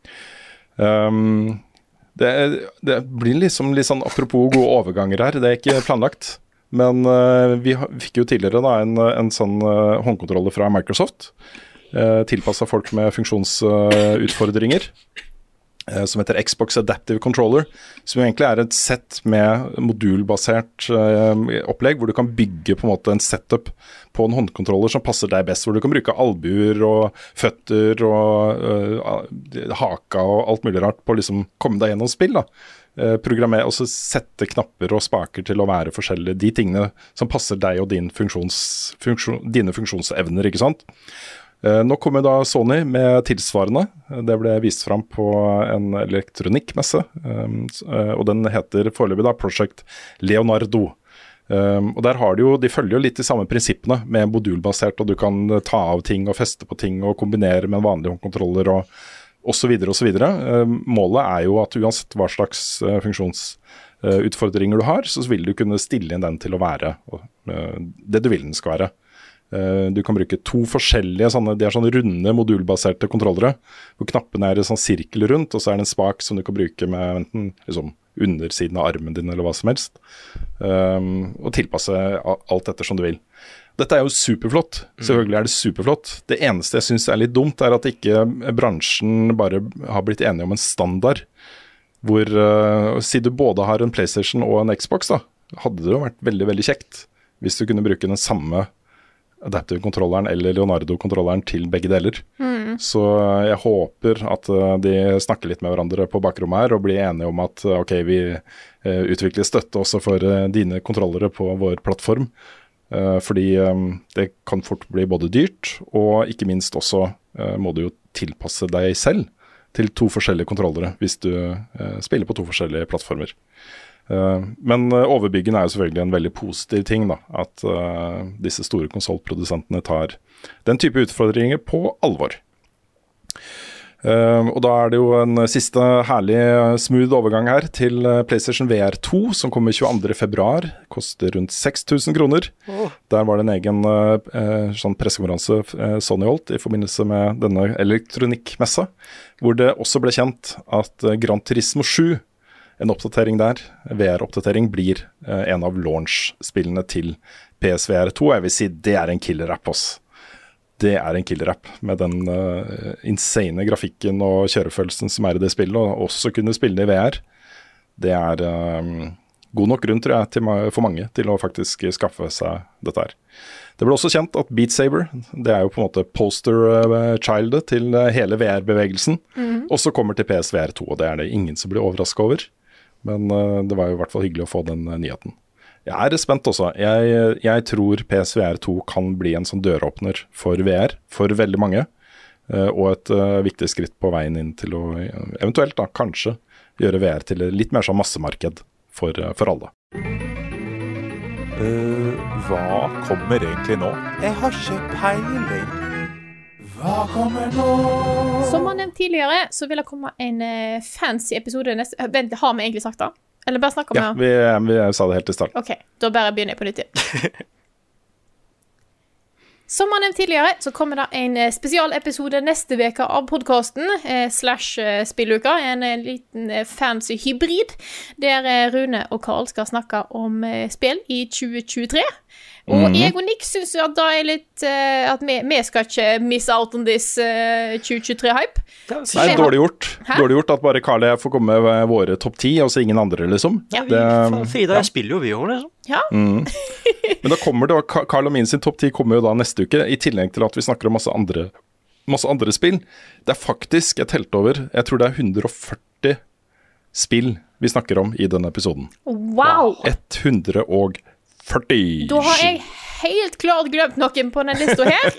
Um, det, det blir liksom litt sånn apropos gode overganger her. Det er ikke planlagt. Men uh, vi ha, fikk jo tidligere da en, en sånn uh, håndkontroller fra Microsoft. Uh, Tilpasset folk med funksjonsutfordringer. Uh, som heter Xbox Adaptive Controller. Som egentlig er et sett med modulbasert uh, opplegg, hvor du kan bygge på en måte en setup på en håndkontroller som passer deg best. Hvor du kan bruke albuer og føtter og uh, haka og alt mulig rart på å liksom komme deg gjennom spill, da. Uh, programmer, og så sette knapper og spaker til å være forskjellige, de tingene som passer deg og din funksjons, funksjon, dine funksjonsevner, ikke sant? Uh, nå kommer da Sony med tilsvarende. Det ble vist fram på en elektronikkmesse, um, uh, og den heter foreløpig da Project Leonardo. Um, og der har de jo, de følger jo litt de samme prinsippene med modulbasert, og du kan ta av ting og feste på ting og kombinere med en vanlig håndkontroller og og så videre og så videre. Uh, målet er jo at uansett hva slags uh, funksjonsutfordringer uh, du har, så vil du kunne stille inn den til å være uh, det du vil den skal være. Uh, du kan bruke to forskjellige sånne, de er sånne runde modulbaserte kontrollere, hvor knappene er i sånn sirkel rundt, og så er det en spak som du kan bruke med enten liksom, undersiden av armen din eller hva som helst, um, og tilpasse alt etter som du vil. Dette er jo superflott, selvfølgelig er det superflott. Det eneste jeg synes er litt dumt er at ikke bransjen bare har blitt enige om en standard, hvor uh, siden du både har en PlayStation og en Xbox da, hadde det jo vært veldig, veldig kjekt hvis du kunne bruke den samme adaptive-kontrolleren eller Leonardo-kontrolleren til begge deler. Mm. Så uh, jeg håper at uh, de snakker litt med hverandre på bakrommet her og blir enige om at uh, ok, vi uh, utvikler støtte også for uh, dine kontrollere på vår plattform. Uh, fordi um, det kan fort bli både dyrt, og ikke minst også uh, må du jo tilpasse deg selv til to forskjellige kontrollere hvis du uh, spiller på to forskjellige plattformer. Uh, men uh, overbyggen er jo selvfølgelig en veldig positiv ting da, at uh, disse store konsolprodusentene tar den type utfordringer på alvor. Uh, og da er det jo en siste herlig smooth overgang her til PlayStation V R to, som kommer tjueandre februar, koster rundt seks tusen kroner. Oh. Der var det en egen uh, sånn pressekonferanse uh, Sony holdt i forbindelse med denne elektronikkmessa, hvor det også ble kjent at uh, Gran Turismo sju en oppdatering der, V R-oppdatering, blir eh, en av launch-spillene til P S V R to. Jeg vil si det er en killer-app, ass. Det er en killer-app med den uh, insane grafikken og kjørefølelsen som er i det spillet, og også kunne spille det i V R. Det er um, god nok grunn, tror jeg, til, for mange til å faktisk skaffe seg dette her. Det ble også kjent at Beat Saber, det er jo på en måte poster-childet til hele V R-bevegelsen, mm. også kommer til P S V R to, og det er det ingen som blir overrasket over. Men uh, det var jo i hvert fall hyggelig å få den uh, nyheten. Jeg er spent også. Jeg, jeg tror P S V R to kan bli en sånn døråpner for V R, for veldig mange, uh, og et uh, viktig skritt på veien inn til å uh, eventuelt da, kanskje gjøre V R til litt mer sånn massemarked for, uh, for alle. Uh, hva kommer egentlig nå? Jeg har ikke peiling. Hva kommer nå? Som jeg nevnt tidligere, så vil det komme en uh, fancy episode neste... Vent, har vi egentlig sagt det? Eller bare snakke om ja, vi, vi sa det helt i starten. Ok, da bare begynner jeg på nytt. Som jeg nevnt tidligere, så kommer det en spesialepisode neste veke av podcasten, eh, slash spilluka, en, en liten eh, fancy hybrid, der eh, Rune og Karl skal snakke om eh, spill i tjue tjuetre. Og mm-hmm. jeg og Nick synes at da er litt uh, at vi, vi skal ikke miss out on this uh, tjue tjuetre-hype. Nei, dårlig gjort. Hæ? Dårlig gjort at bare Karl og jeg får komme med våre topp ti, og så ingen andre, liksom. Ja, det, Frida, jeg spiller jo vi også, liksom. Ja. Mm. Men da kommer det, Karl og min sin topp ti kommer jo da neste uke, i tillegg til at vi snakker om masse andre, masse andre spill. Det er faktisk et helt over, jeg tror det er hundre og førti spill vi snakker om i denne episoden. Wow! hundre og førti. Da har jeg helt klart glemt noen på den lista her.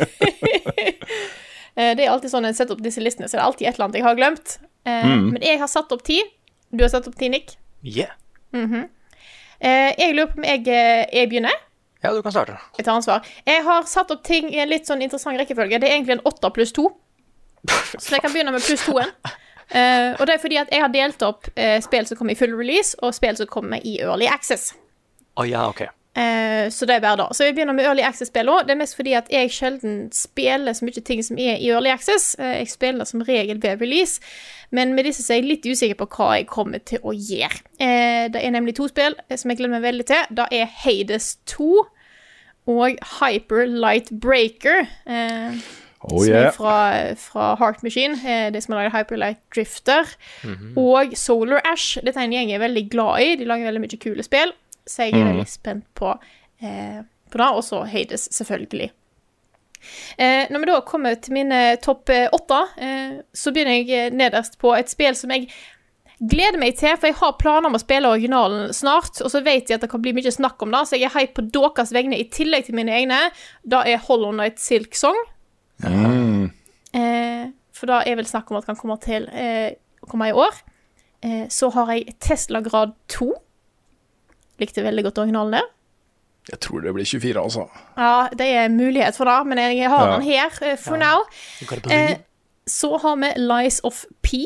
Det er alltid sånn jeg setter opp disse listene, så det er alltid et eller annet jeg har glemt. Mm. Men jeg har satt opp ti. Du har satt opp ti, Nick. Yeah. Mm-hmm. Jeg lurer på om jeg, jeg begynner. Ja, du kan starte. Jeg tar ansvar. Jeg har satt opp ting i en litt sånn interessant rekkefølge. Det er egentlig en åtte pluss to. Så jeg kan begynne med pluss toen. Uh, og det er fordi at jeg har delt opp uh, spill som kommer i full release, og spill som kommer i early access. Å oh, ja, ok. Uh, så det er bare da. Så vi begynner med early access-spill også. Det er mest fordi at jeg sjelden spiller så mye ting som er i early access. Uh, jeg spiller som regel ved release. Men med disse så er jeg litt usikker på hva jeg kommer til å gjøre. Uh, det er nemlig to spill som jeg gleder meg veldig til. Det er Hades to og Hyper Light Breaker. Uh, Oh, som yeah. er fra, fra Heart Machine, det som er laget Hyper Light Drifter, mm-hmm. og Solar Ash. Dette er en gjeng jeg er veldig glad i. De lager veldig mye kule spill, så jeg er mm. veldig spent på, eh, på det. Og så Hades, selvfølgelig. Eh, når vi da kommer til mine topp åtte, eh, så begynner jeg nederst på et spill som jeg gleder meg til, for jeg har planer om å spille originalen snart, og så vet jeg at det kan bli mye snakk om det, så jeg er hype på deres vegne i tillegg til mine egne. Da er Hollow Knight Silk Song. Mm. Eh, for da er vel snakk om at det kan komme til eh, å komme i år. Eh, så har jeg Tesla Grad to. Likte veldig godt originalen der. Jeg tror det blir tjuefire, altså. Ja, det er mulighet for det, men jeg har ja. den her uh, for ja. now. Eh, så har vi Lies of P.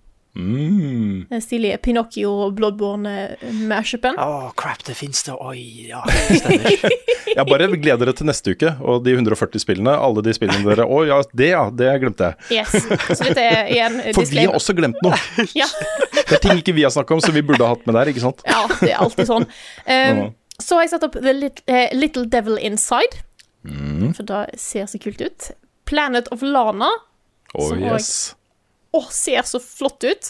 Mm. Den stilige Pinocchio og Bloodborne-mashupen. Åh, oh, crap, det finnes det. Oi, ja, det stemmer. Jeg bare gleder dere til neste uke, og de hundre og førti spillene, alle de spillene dere, å ja, det ja, det glemte jeg. Yes, så dette er igjen For vi har også glemt noe. Ja. Det er ting ikke vi har snakket om, som vi burde ha hatt med der, ikke sant? Ja, det er alltid sånn. Um, så har jeg satt opp The Little, uh, Little Devil Inside, mm. for da ser så kult ut. Planet of Lana. Oh, yes. Åh, ser så flott ut.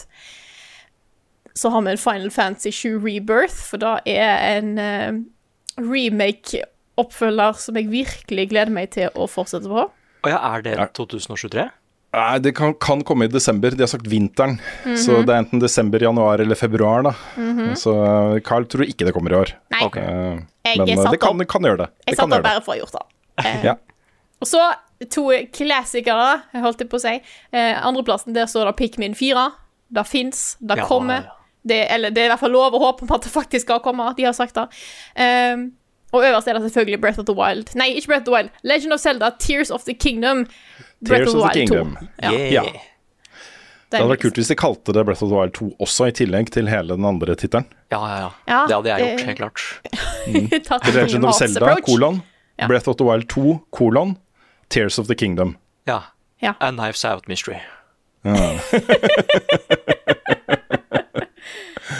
Så har vi en Final Fantasy sju Rebirth, for da er en uh, remake-oppfølger som jeg virkelig gleder meg til å fortsette på. Og ja, er det tjue tjuetre? Nei, det kan, kan komme i desember. De har sagt vinteren. Mm-hmm. Så det er enten desember, januar eller februar, da. Mm-hmm. Så uh, Carl tror ikke det kommer i år. Nei. Okay. Uh, men uh, det kan, kan gjøre det. Jeg satt opp bare for å ha gjort det. Uh, ja. Og så to klassikere, jeg holdt det på å si. Eh, andreplassen, der står det Pikmin fire. Det finnes, det ja, kommer. Ja. Det, eller det er i hvert fall lov å håpe om at det faktisk skal komme, de har sagt det. Um, og øverst er det selvfølgelig Breath of the Wild. Nei, ikke Breath of the Wild. Legend of Zelda, Tears of the Kingdom. Breath Tears of the, of the Wild Kingdom. to. Ja. Yeah. Ja. Det hadde vært kult hvis de kalte det Breath of the Wild to også, i tillegg til hele den andre tittelen. Ja, ja, ja. ja det hadde jeg det... gjort, helt klart. Mm. Legend of Zelda, kolon. Ja. Breath of the Wild to, kolon. Tears of the Kingdom. Ja. ja. A Knives Out Mystery. Ja.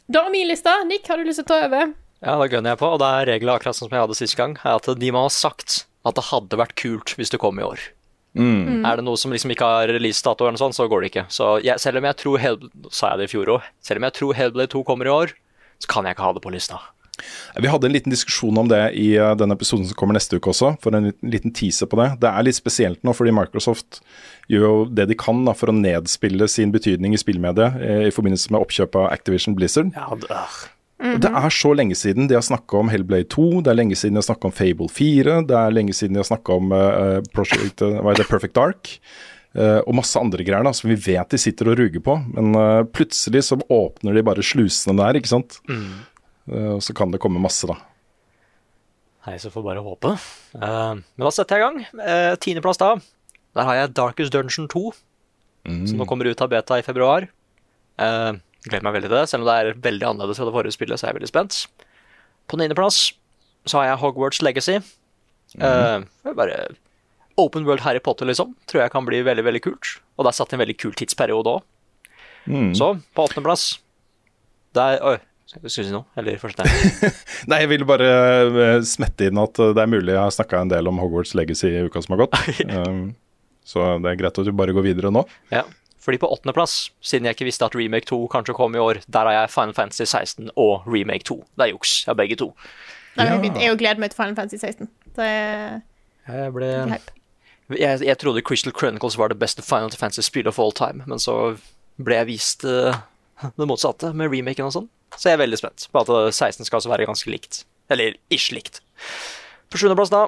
Da er min liste. Nick, har du lyst til å ta over? Ja, da gønner jeg på, og det er regler akkurat som jeg hadde sist gang, er at de må ha sagt at det hadde vært kult hvis det kom i år. Mm. Er det noe som liksom ikke har release-dato eller noe sånt, så går det ikke. Så jeg, selv om jeg tror Hell... sa jeg det i fjor også, selv om jeg tror Hellblade to kommer i år, så kan jeg ikke ha det på lista. Vi hadde en liten diskusjon om det i uh, den episoden som kommer neste uke også, for en liten, liten teaser på det. Det er litt spesielt nå, fordi Microsoft gjør jo det de kan da, for å nedspille sin betydning i spillmediet eh, i forbindelse med oppkjøp av Activision Blizzard. Ja, det, Mm-hmm. Det er så lenge siden de har snakket om Hellblade to, det er lenge siden de har snakket om Fable fire, det er lenge siden de har snakket om uh, Project, uh, hva er det, Perfect Dark, uh, og masse andre greier da, som vi vet de sitter og ruger på, men uh, plutselig så åpner de bare slusene der, ikke sant? Mm. Uh, så kan det komme masse da. Nei, så får bare håpe. Uh, men da setter jeg i gang. Uh, Tiendeplass da. Der har jeg Darkest Dungeon to, mm. som nå kommer ut av beta i februar. Uh, Jeg gleder meg veldig til det, selv om det er veldig annerledes fra det forrige spillet, så er jeg veldig spent. På niendeplass så har jeg Hogwarts Legacy. Mm. Uh, bare open world Harry Potter, liksom. Tror jeg kan bli veldig, veldig kult. Og det er satt i en veldig kul tidsperiode også. Mm. Så, på åttendeplass der, Oi, skal du si noe? Eller fortsette? Nei, jeg ville bare uh, smette inn at det er mulig. Jeg har snakket en del om Hogwarts Legacy i uka som har gått. um, så det er greit at du bare går videre nå. Ja. Fordi på åttendeplass, siden jeg ikke visste at Remake to kanskje kom i år, der har jeg Final Fantasy seksten og Remake to. Det er juks, jeg har begge to. Nei, ja. Jeg jo gleder meg til Final Fantasy seksten. Det er... Jeg ble... Jeg, jeg trodde Crystal Chronicles var det beste Final Fantasy-spill of all time, men så ble jeg vist uh, det motsatte med remaken og sånn. Så jeg er veldig spent på at seksten skal også være ganske likt. Eller ish likt. På sjuendeplass da,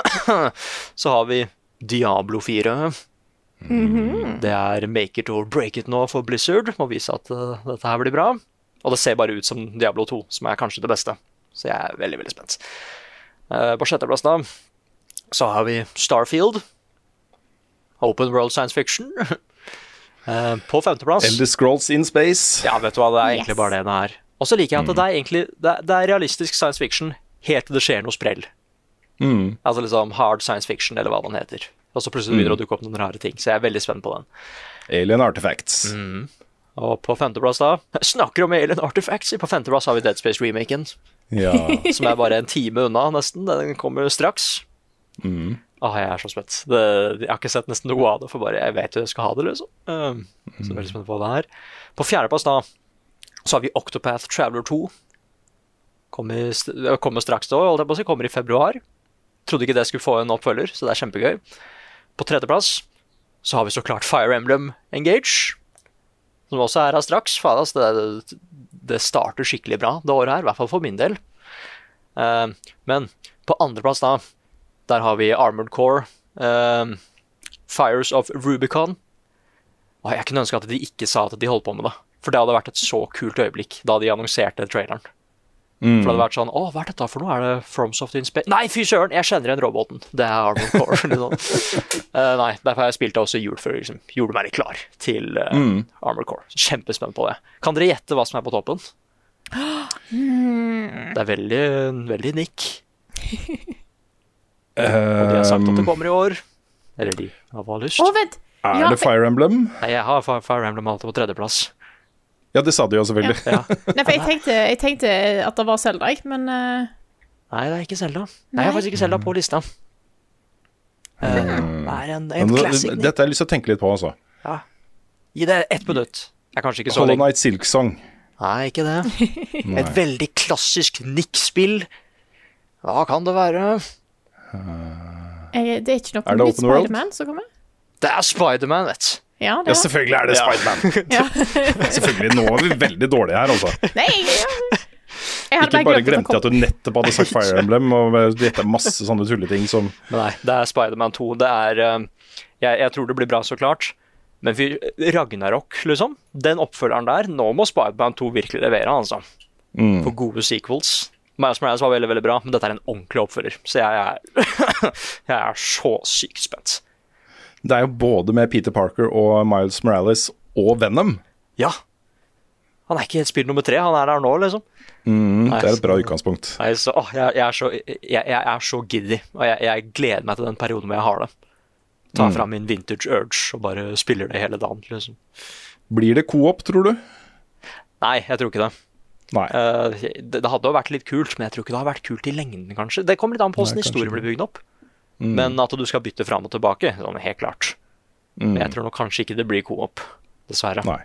så har vi Diablo fire. Mm-hmm. Det er make it or break it nå for Blizzard. Må vise at uh, dette her blir bra. Og det ser bare ut som Diablo to, som er kanskje det beste. Så jeg er veldig, veldig spent. uh, På sjetteplass da så har vi Starfield, Open World Science Fiction. uh, På femteplass Elder Scrolls in Space. Ja, vet du hva, det er egentlig yes. bare det det er. Og så liker jeg at det er egentlig Det er, det er realistisk science fiction helt til det skjer noe sprell. mm. Altså liksom hard science fiction, eller hva den heter. Og så plutselig begynner det å dukke opp noen rare ting. Så jeg er veldig spent på den. Alien Artifacts. Mm. Og på femteplass da snakker om Alien Artifacts. På femteplass har vi Dead Space remaken. Ja. Som er bare en time unna nesten. Den kommer straks. Mm. Åh, jeg er så spent. Det, jeg har ikke sett nesten noe av det, for bare jeg vet jo jeg skal ha det, liksom. Um, så jeg er veldig spent på det her. På fjerdeplass da så har vi Octopath Traveler to. Kommer, kommer straks da, holdt jeg på å si. Kommer i februar. Trodde ikke det skulle få en oppfølger, så det er kjempegøy. På tredjeplass så har vi så klart Fire Emblem Engage, som også er her straks. Faen, altså, det, det starter skikkelig bra det året her, i hvert fall for min del. Uh, men på andreplass da, der har vi Armored Core, uh, Fires of Rubicon. Og jeg kunne ønske at de ikke sa at de holdt på med det, for det hadde vært et så kult øyeblikk da de annonserte traileren. Mm. For det hadde vært sånn, åh, hva er dette for noe? Er det FromSoft in Space? Nei, fy søren, jeg kjenner igjen roboten. Det er Armored Core. uh, nei, derfor har jeg spilt det også i jul, for liksom, gjorde meg litt klar til uh, mm. Armored Core. Kjempespent på det. Kan dere gjette hva som er på toppen? Mm. Det er veldig, veldig Nick. Og de har sagt at det kommer i år. Eller de har bare lyst. Å, vent. Er ja, det Fire Emblem? Nei, jeg har Fire Emblem alltid på tredjeplass. Ja, det sa de jo selvfølgelig. Ja. Nei, for jeg tenkte, jeg tenkte at det var Zelda, men... Uh... Nei, det er ikke Zelda. Nei, jeg har faktisk ikke Zelda på lista. Uh, det er en, en classic. Dette har jeg lyst til å tenke litt på, altså. Ja. Gi det ett minutt. Jeg er kanskje ikke så Hollow lenge. Knight Silksong. Nei, ikke det. Et veldig klassisk Nick-spill. Hva kan det være? Jeg, det er ikke noe er det nytt Spider-Man som kommer? Det er Spider-Man, vet du. Ja, ja, selvfølgelig er det ja. Spider-Man. Ja. Selvfølgelig, nå er vi veldig dårlige her, altså. Nei, ja. Jeg ikke bare glemte jeg at du nettopp hadde sagt Fire Emblem, og dette er masse sånne tulleting som... Nei, det er Spider-Man to. Det er... Jeg, jeg tror det blir bra, så klart. Men for Ragnarok, liksom, den oppfølgeren der, nå må Spider-Man to virkelig levere, altså. Mm. For gode sequels. Miles Morales var veldig, veldig bra, men dette er en ordentlig oppfølger. Så jeg er, jeg er så sykt spent. Det er jo både med Peter Parker og Miles Morales og Venom. Ja. Han er ikke helt spill nummer tre, han er der nå, liksom. Mm, det er et bra utgangspunkt. Nei, så, åh, jeg, jeg, er så, jeg, jeg er så giddy, og jeg, jeg gleder meg til den perioden hvor jeg har det. Ta mm. fram min vintage urge og bare spiller det hele dagen, liksom. Blir det co-op, tror du? Nei, jeg tror ikke det. Nei. Uh, det, det hadde jo vært litt kult, men jeg tror ikke det har vært kult i lengden, kanskje. Det kommer litt an på hvordan historien blir bygd opp. Mm. Men at du skal bytte fram og tilbake, sånn helt klart. Mm. Men jeg tror nok kanskje ikke det blir co-op, dessverre. Nei.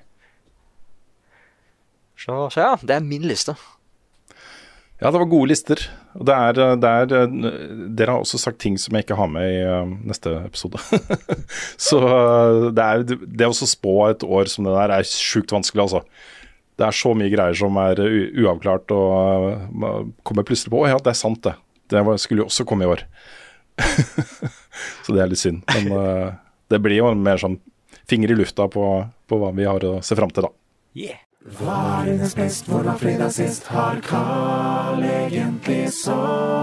Så, så ja, det er min liste. Ja, det var gode lister. Og det er, det er, dere har også sagt ting som jeg ikke har med i uh, neste episode. Så uh, det er det å spå et år som det der er sjukt vanskelig, altså. Det er så mye greier som er u- uavklart, og uh, kommer plutselig på, å ja, det er sant det. Det var, skulle jo også komme i år. Så det er litt synd. Men uh, det blir jo mer sånn finger i lufta på, på hva vi har å se frem til da. Yeah. Hva er dines best, hvor var fredag sist, har Karl egentlig sopp?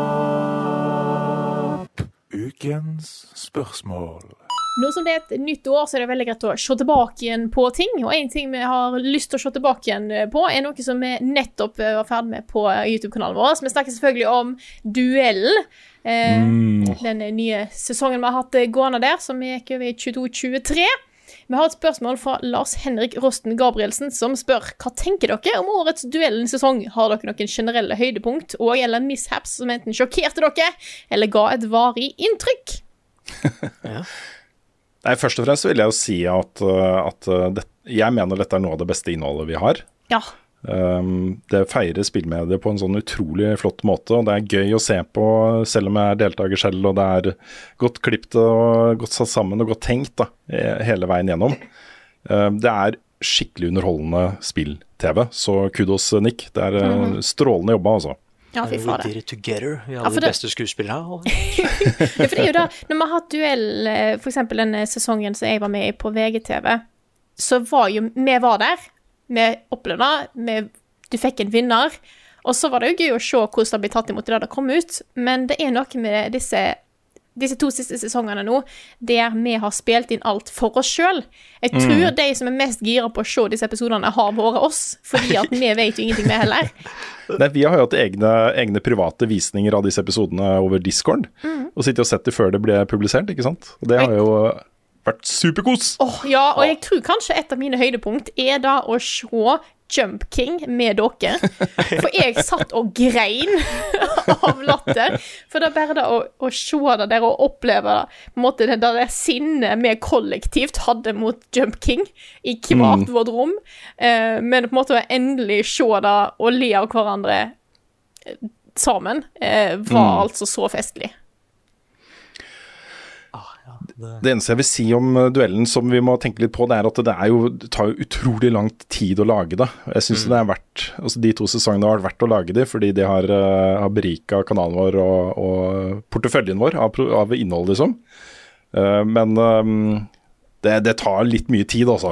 Ukens spørsmål. Nå som det er et nytt år, så er det veldig greit å se tilbake igjen på ting. Og en ting vi har lyst til å se tilbake igjen på, er noe som vi nettopp var ferdig med på YouTube-kanalen vår. Så vi snakker selvfølgelig om Duellen. Eh, mm. Den nye sesongen vi har hatt gående der, som gikk over i tjueto tjuetre. Vi har et spørsmål fra Lars Henrik Rosten Gabrielsen, som spør, hva tenker dere om årets Duellen-sesong? Har dere noen generelle høydepunkt og eller mishaps som enten sjokkerte dere, eller ga et varig inntrykk? Ja. Nei, først og fremst vil jeg jo si at, at det, jeg mener dette er noe av det beste innholdet vi har. Ja. Um, det feirer spillmediet på en sånn utrolig flott måte, og det er gøy å se på, selv om jeg er deltaker selv, og det er godt klippet og godt satt sammen og godt tenkt da, hele veien gjennom. Um, det er skikkelig underholdende spill-tv, så kudos Nick, det er mm. strålende jobba altså. Ja, fy faen. We did it together, vi har ja, de det... beste skuespillere. Ja, for det er jo da, når vi har hatt duell, for eksempel den sesongen som jeg var med i på V G T V, så var jo, vi var der, vi opplevde det, du fikk en vinner, og så var det jo gøy å se hvordan det ble tatt imot det da det kom ut, men det er noe med disse, disse to siste sesongene nå, der vi har spilt inn alt for oss selv. Jeg tror mm. de som er mest gira på å se disse episodene har vært oss, fordi at vi vet jo ingenting med heller. Nei, vi har jo hatt egne, egne private visninger av disse episodene over Discord, mm. og sitter og sett det før det ble publisert, ikke sant? Og det har jo vært superkos. Oh, ja, og jeg tror kanskje et av mine høydepunkt er da å se Jump King med dere. For jeg satt og grein av latter. For det er bare det å, å se det der og oppleve det, på en måte det der sinnet vi kollektivt hadde mot Jump King i hvert mm. vårt rom. Eh, men på en måte å endelig se det og le av hverandre sammen eh, var mm. altså så festlig. Det eneste jeg vil si om duellen som vi må tenke litt på, det er at det, er jo, det tar jo utrolig lang tid å lage det. Jeg synes mm. det er verdt, altså de to sesongene har vært verdt å lage det, fordi de har, uh, har beriket kanalen vår og, og porteføljen vår av, av innhold, liksom. Uh, men um, det, det tar litt mye tid, altså.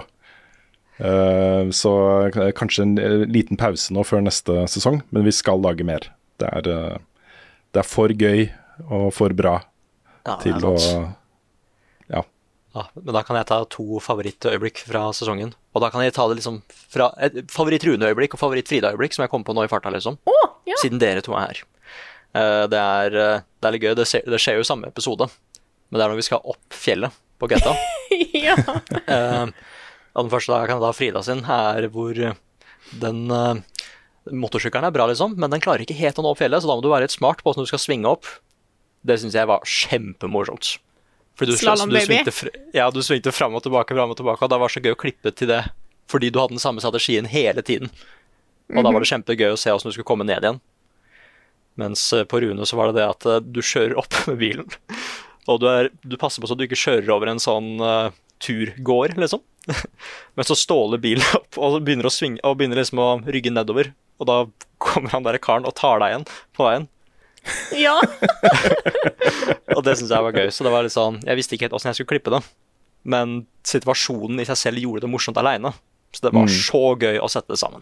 Uh, så kanskje en liten pause nå før neste sesong, men vi skal lage mer. Det er, uh, det er for gøy og for bra ja, til å... Ja. Ja, men da kan jeg ta to favorittøyeblikk fra sesongen. Og da kan jeg ta det liksom fra et favoritt-Rune-øyeblikk og favoritt-Frida-øyeblikk som jeg kom på nå i farta, liksom. Oh, ja. Siden dere to er her. Uh, det, er, uh, det er litt gøy. Det, ser, det skjer jo i samme episode. Men det er når vi skal opp fjellet på Gøtta. Ja. uh, og den første da kan jeg ta Frida sin, er hvor den uh, motorsykkelen er bra, liksom, men den klarer ikke helt å nå opp fjellet, så da må du være litt smart på hvordan du skal svinge opp. Det synes jeg var kjempemorsomt. Fordi du, Slalom, du, baby. svingte, ja, du svingte frem og tilbake, frem og tilbake, og det var så gøy å klippe til det, fordi du hadde den samme strategien hele tiden. Og mm-hmm. da var det kjempegøy å se hvordan du skulle komme ned igjen. Mens på Rune så var det det at du kjører opp med bilen, og du, er, du passer på så du ikke kjører over en sånn uh, turgård, liksom. Men så ståler bilen opp, og begynner å svinge, og begynner liksom å rygge nedover, og da kommer han der karen og tar deg igjen på veien. Ja. Og det synes jeg var gøy. Så det var litt sånn, jeg visste ikke helt hvordan jeg skulle klippe det, men situasjonen i seg selv gjorde det morsomt alene. Så det var mm. så gøy å sette det sammen.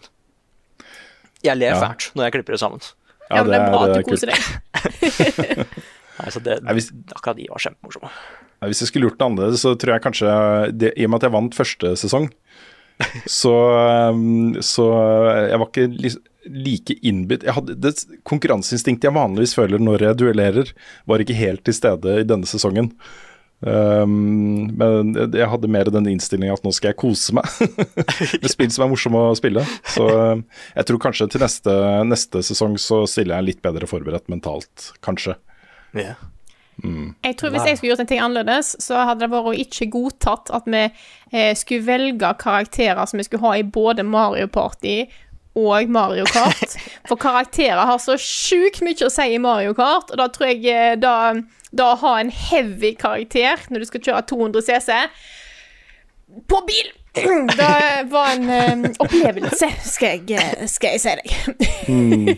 Jeg ler ja. fælt når jeg klipper det sammen. Ja, men det er bra at du koser deg. Nei, så det, Nei, hvis, akkurat de var kjempemorsomme. Hvis jeg skulle gjort det annerledes, så tror jeg kanskje det, i og med at jeg vant første sesong, så, så jeg var ikke like innbytt. Jeg hadde, det konkurranseinstinktet jeg vanligvis føler når jeg duellerer, var ikke helt til stede i denne sesongen. Um, men jeg hadde mer den innstillingen at nå skal jeg kose meg med spill som er morsomme å spille. Så um, jeg tror kanskje til neste, neste sesong så stiller jeg litt bedre forberedt mentalt, kanskje. Yeah. Mm. Jeg tror hvis jeg skulle gjort en ting annerledes, så hadde det vært å ikke godtatt at vi eh, skulle velge karakterer som vi skulle ha i både Mario Party og Mario Kart. For karakterer har så sjukt mye å si i Mario Kart, og da tror jeg eh, da Da å ha en heavy karakter når du skal kjøre to hundre cc på bil, det var en um, opplevelse, skal jeg, skal jeg si deg. Mm.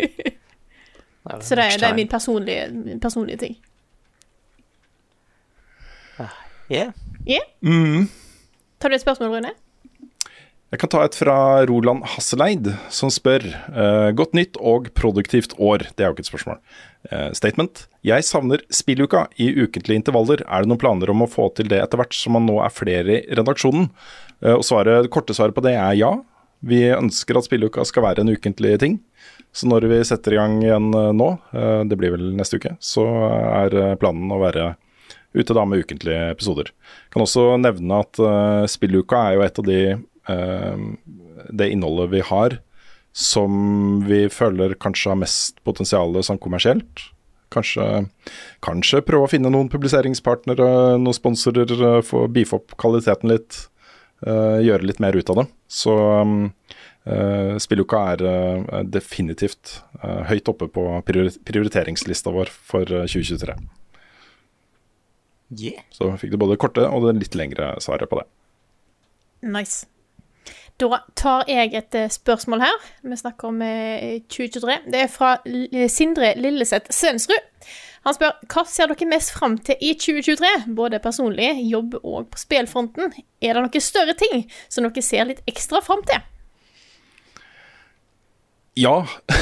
Så det, det er min personlige, min personlige ting. Yeah. Yeah? Mm. Tar du et spørsmål, Rune? Jeg kan ta et fra Roland Hasseleid, som spør uh, godt nytt og produktivt år. Det er jo ikke et spørsmål. Uh, statement. Jeg savner spilluka i ukentlige intervaller. Er det noen planer om å få til det etter hvert som man nå er flere i redaksjonen? Uh, og svaret, korte svaret på det er ja. Vi ønsker at spilluka skal være en ukentlig ting. Så når vi setter i gang igjen uh, nå, uh, det blir vel neste uke, så er uh, planen å være ute da med ukentlige episoder. Kan også nevne at uh, spilluka er jo et av de Uh, det innholdet vi har som vi føler kanskje har mest potensial sånn kommersielt. Kanskje, kanskje prøve å finne noen publiseringspartnere, noen sponsorer, uh, få beefe opp kvaliteten litt, uh, gjøre litt mer ut av det. Så um, uh, spilluka er uh, definitivt uh, høyt oppe på priori- prioriteringslista vår for uh, tjue tjuetre. Yeah. Så fikk du både korte og det litt lengre svaret på det. Nice. Da tar jeg et eh, spørsmål her. Vi snakker om eh, tjue tjuetre. Det er fra L- Sindre Lilleseth Sønsrud. Han spør, hva ser dere mest frem til i tjue tjuetre? Både personlig, jobb og på spillfronten. Er det noen større ting som dere ser litt ekstra frem til? Ja.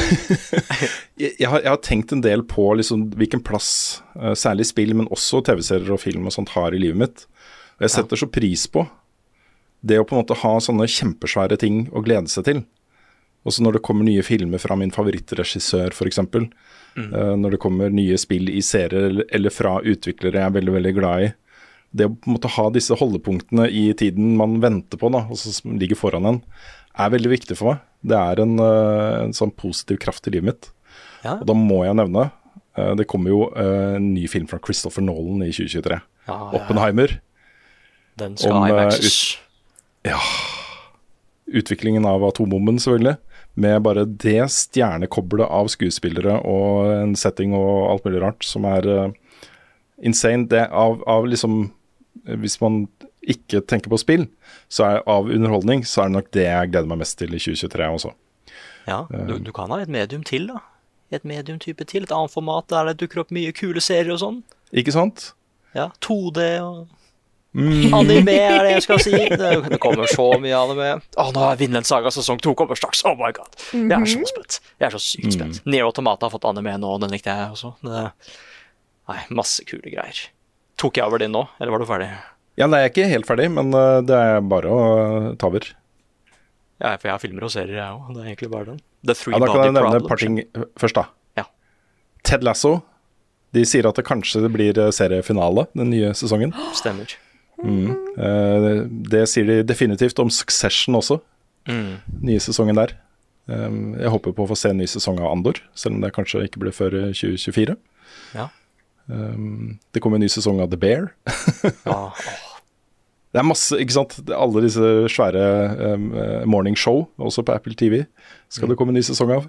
jeg, jeg, har, jeg har tenkt en del på liksom, hvilken plass uh, særlig spill, men også T V-serier og film og sånt har i livet mitt. Og jeg setter ja. så pris på det å på en måte ha sånne kjempesvære ting å glede seg til. Også når det kommer nye filmer fra min favorittregissør, for eksempel. Mm. Uh, når det kommer nye spill i serier eller, eller fra utviklere jeg er veldig, veldig glad i. Det å på en måte ha disse holdepunktene i tiden man venter på, da, og som ligger foran en, er veldig viktig for meg. Det er en, uh, en sånn positiv kraft i livet mitt. Ja. Og da må jeg nevne, uh, det kommer jo uh, en ny film fra Christopher Nolan i tjue tjuetre. Ja, ja. Oppenheimer. Den skal om, IMAX. Uh, Ja, utviklingen av atombomben selvfølgelig, med bare det stjernekoblet av skuespillere og en setting og alt mulig rart som er uh, insane. Det av, av liksom, hvis man ikke tenker på spill, så er av underholdning, så er det nok det jeg gleder meg mest til i tjue tjuetre også. Ja, du, du kan ha et medium til da. Et medium-type til, et annet format der det dukker opp mye kule serier og sånn. Ikke sant? Ja, to D og... Mm. Anime er det jeg skal si. Det, det kommer så mye anime. Åh, nå er Vinland Saga sesong to kommer straks. Oh my god. Mm-hmm. Jeg er så spent. Jeg er så sykt spent. Mm. Nier Automata har fått anime nå, og den likte jeg også. Det, nei, masse kule greier. Tok jeg over din nå, eller var du ferdig? Ja, nei, jeg er ikke helt ferdig, men uh, det er bare å uh, ta over. Ja, for jeg har filmer og serier, jeg også. Det er egentlig bare den. The Three ja, da kan Body jeg nevne Problem. et par ting først da. Ja. Ted Lasso. De sier at det kanskje blir seriefinale den nye sesongen. Stemmer. Mm. Uh, det sier de definitivt om Succession også. Mm. Nye sesongen der. Um, jeg håper på å få se en ny sesong av Andor, selv om det kanskje ikke blir før tjue tjuefire. Ja. Um, det kommer en ny sesong av The Bear. ah, oh. Det er masse, ikke sant? Alle disse svære um, morning show, også på Apple T V, skal mm. det komme en ny sesong av.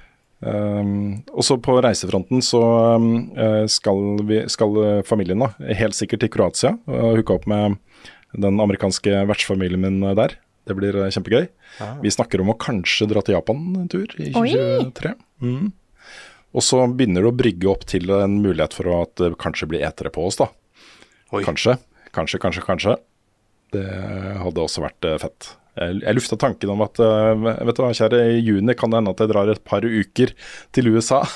Um, også på reisefronten så um, skal, vi, skal familien da, helt sikkert til Kroatia og hooke opp med den amerikanske vertsfamilien min der. Det blir kjempegøy. Ah. Vi snakker om å kanskje dra til Japan en tur i tjue tjuetre. Mm. Og så begynner det å brygge opp til en mulighet for at det kanskje blir etere på oss da. Oi. Kanskje, kanskje, kanskje, kanskje. Det hadde også vært uh, fett. Jeg, jeg lufta tanken om at uh, vet du hva, kjære, i juni kan det hende at jeg drar et par uker til U S A.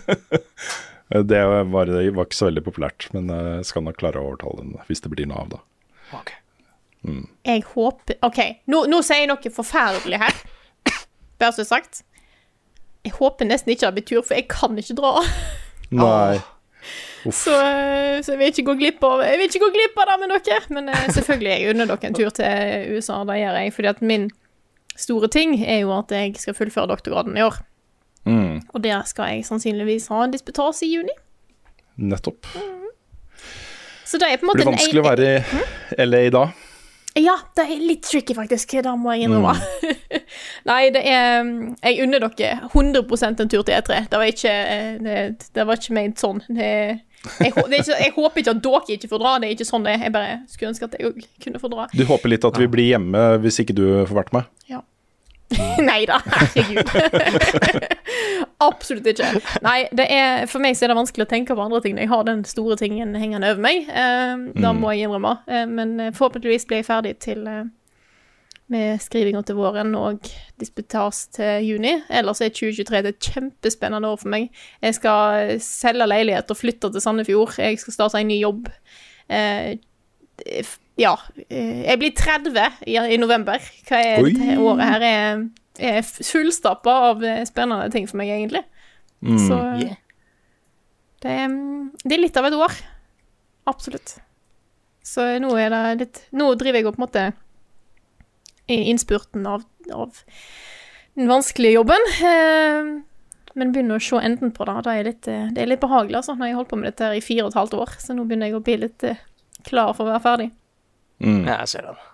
det, var, det var ikke så veldig populært, men jeg skal nok klare å overtale den hvis det blir noe av da. Ok. Mm. Jeg håper... Ok, nå, nå sier jeg noe forferdelig her. Bare så sagt. Jeg håper nesten ikke det blir tur, for jeg kan ikke dra. Nei. Så, så jeg vil ikke gå glipp av Jeg vil ikke gå glipp av det med dere. Men uh, selvfølgelig jeg unner dere en tur til U S A. Det gjør jeg, fordi at min store ting er jo at jeg skal fullføre doktorgraden i år. Mm. Og der skal jeg sannsynligvis ha en disputas i juni. Nettopp. Mm. Så det er på en måte det blir vanskelig å være i L A da. Ja, det er litt tricky faktisk, det må jeg innrømme. Mm. Nei, det er Jeg unner dere hundre prosent en tur til E tre. Det var ikke Det, det var ikke ment sånn. Det, jeg, det er ikke, jeg håper ikke at dere ikke får dra. Det er ikke sånn det er. Jeg bare skulle ønske at jeg også kunne få dra. Du håper litt at vi blir hjemme hvis ikke du får vært med? Ja. Nei da, herregud. Absolutt ikke. Nei, det er, for meg så er det vanskelig å tenke på andre ting. Jeg har den store tingen hengende over meg. Eh, da må jeg innrømme. Eh, men forhåpentligvis blir jeg ferdig til eh, med skrivinga til våren og disputas til juni. Ellers er tjue tjuetre det et kjempespennende år for meg. Jeg skal selge leilighet og flytte til Sandefjord. Jeg skal starte en ny jobb. Eh, ja, jeg blir tretti i, i november. Hva er Oi. dette året her er, er fullstappa av spennende ting for meg, egentlig. Mm. Så Yeah. det, er, det er litt av et år. Absolutt. Så nå er det litt Nå driver jeg jo på en måte i innspurten av, av den vanskelige jobben. Eh, men begynner å se enden på det. Det er litt, det er litt behagelig, altså. Når jeg har holdt på med dette her i fire og et halvt år, så nå begynner jeg å bli litt klar for å være ferdig. Mm. Ja, jeg ser den.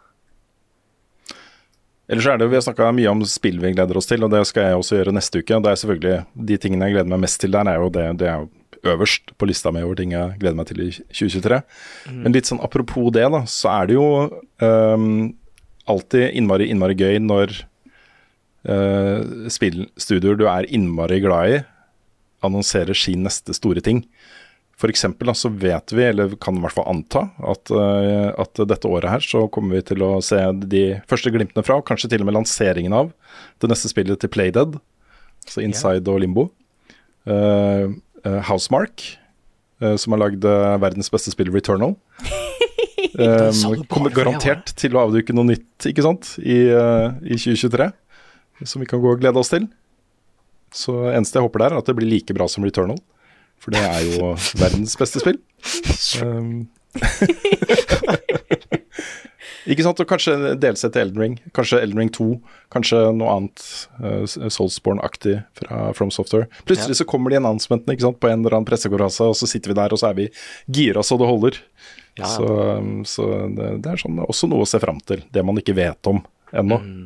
Ellers er det, vi har snakket mye om spill vi gleder oss til, og det skal jeg også gjøre neste uke. Og det er selvfølgelig, de tingene jeg gleder meg mest til der, er jo det, det er jo øverst på lista med over ting jeg gleder meg til i tjue tjuetre. Mm. Men litt sånn apropos det da, så er det jo um, alltid innmari, innmari gøy når uh, spillstudioer du er innmari glad i, annonserer sin neste store ting. For eksempel da, så vet vi, eller kan i hvert fall anta, at, uh, at dette året her så kommer vi til å se de første glimtene fra, og kanskje til og med lanseringen av det neste spillet til Playdead, så Inside yeah. og Limbo. Uh, uh, Housemark, uh, som har lagd uh, verdens beste spill, Returnal. Um, kommer garantert til å avduke noe nytt, ikke sant, i, uh, i tjue tjuetre, som vi kan gå og glede oss til. Så eneste jeg håper der er at det blir like bra som Returnal. For det er jo verdens beste spill. Um. Ikke sant, og kanskje delse til Elden Ring. Kanskje Elden Ring to. Kanskje noe annet uh, Soulsborne-aktig fra From Software. Plutselig ja. Så kommer de announcementene, ikke sant, på en eller annen pressekorrase, og så sitter vi der, og så er vi gira så det holder. Ja, ja. Så, um, så det, det er sånn, også noe å se frem til. Det man ikke vet om ennå. Mm.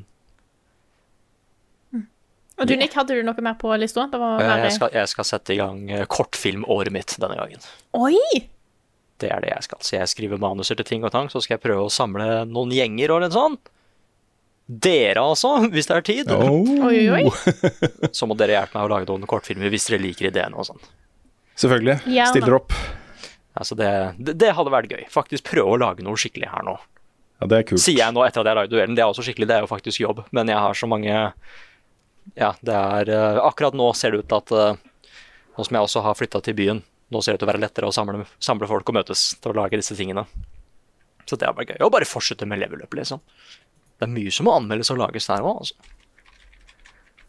Og du, Nick, hadde du noe mer på lista? Det var jeg, skal, jeg skal sette i gang kortfilmåret mitt denne gangen. Oi! Det er det jeg skal. Så jeg skriver manuser til ting og tang, så skal jeg prøve å samle noen gjenger og litt sånn. Dere altså, hvis det er tid. Oh. Oi, oi. Så må dere hjelpe meg å lage noen kortfilmer hvis dere liker ideen og sånn. Selvfølgelig. Gjerne. Stiller opp. Altså det, det, det hadde vært gøy. Faktisk prøve å lage noe skikkelig her nå. Ja, det er kult. Sier jeg nå etter at jeg har laget duellen. Det er også skikkelig, det er jo faktisk jobb. Men jeg har så mange... Ja, det er uh, akkurat nå ser det ut at uh, nå som jeg også har flyttet til byen, nå ser det ut til å være lettere å samle, samle folk og møtes til å lage disse tingene. Så det er bare gøy. Og bare fortsette med level up, liksom. Det er mye som må anmeldes og lages der også, altså.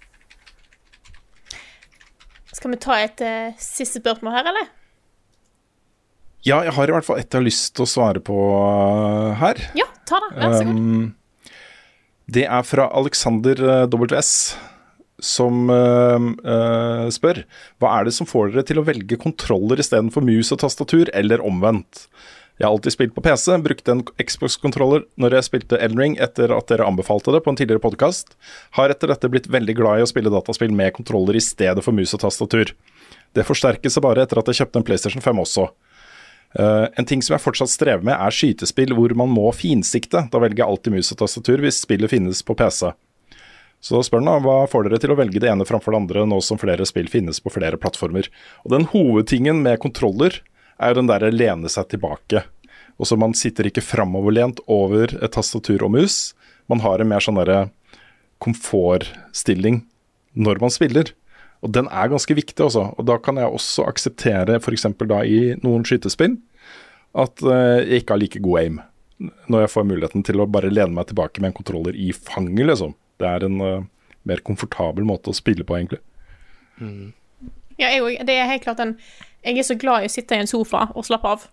Skal vi ta et uh, siste spørsmål her, eller? Ja, jeg har i hvert fall et jeg har lyst til å svare på uh, her. Ja, ta det. Vær så god. Um, det er fra Alexander uh, W S, som uh, uh, spør, hva er det som får dere til å velge kontroller i stedet for mus og tastatur, eller omvendt? Jeg har alltid spilt på P C, brukte en Xbox-kontroller når jeg spilte Elden Ring etter at dere anbefalte det på en tidligere podcast. Har etter dette blitt veldig glad i å spille dataspill med kontroller i stedet for mus og tastatur. Det forsterkes bare etter at jeg kjøpte en PlayStation fem også. Uh, en ting som jeg fortsatt strever med er skytespill hvor man må finsikte. Da velger jeg alltid mus og tastatur hvis spillet finnes på P C. Så da spør han, hva får dere til å velge det ene framfor det andre nå som flere spill finnes på flere plattformer? Og den hovedtingen med kontroller er jo den der lene seg tilbake. Og så man sitter ikke fremoverlent over et tastatur og mus. Man har en mer sånn der komfortstilling når man spiller. Og den er ganske viktig også. Og da kan jeg også akseptere, for eksempel da i noen skytespill, at uh, jeg ikke har like god aim. Når jeg får muligheten til å bare lene meg tilbake med en kontroller i fanget, liksom. Det er en uh, mer komfortabel måte å spille på, egentlig. Mm. Ja, jeg, det er helt klart en jeg er så glad i å sitte i en sofa og slappe av.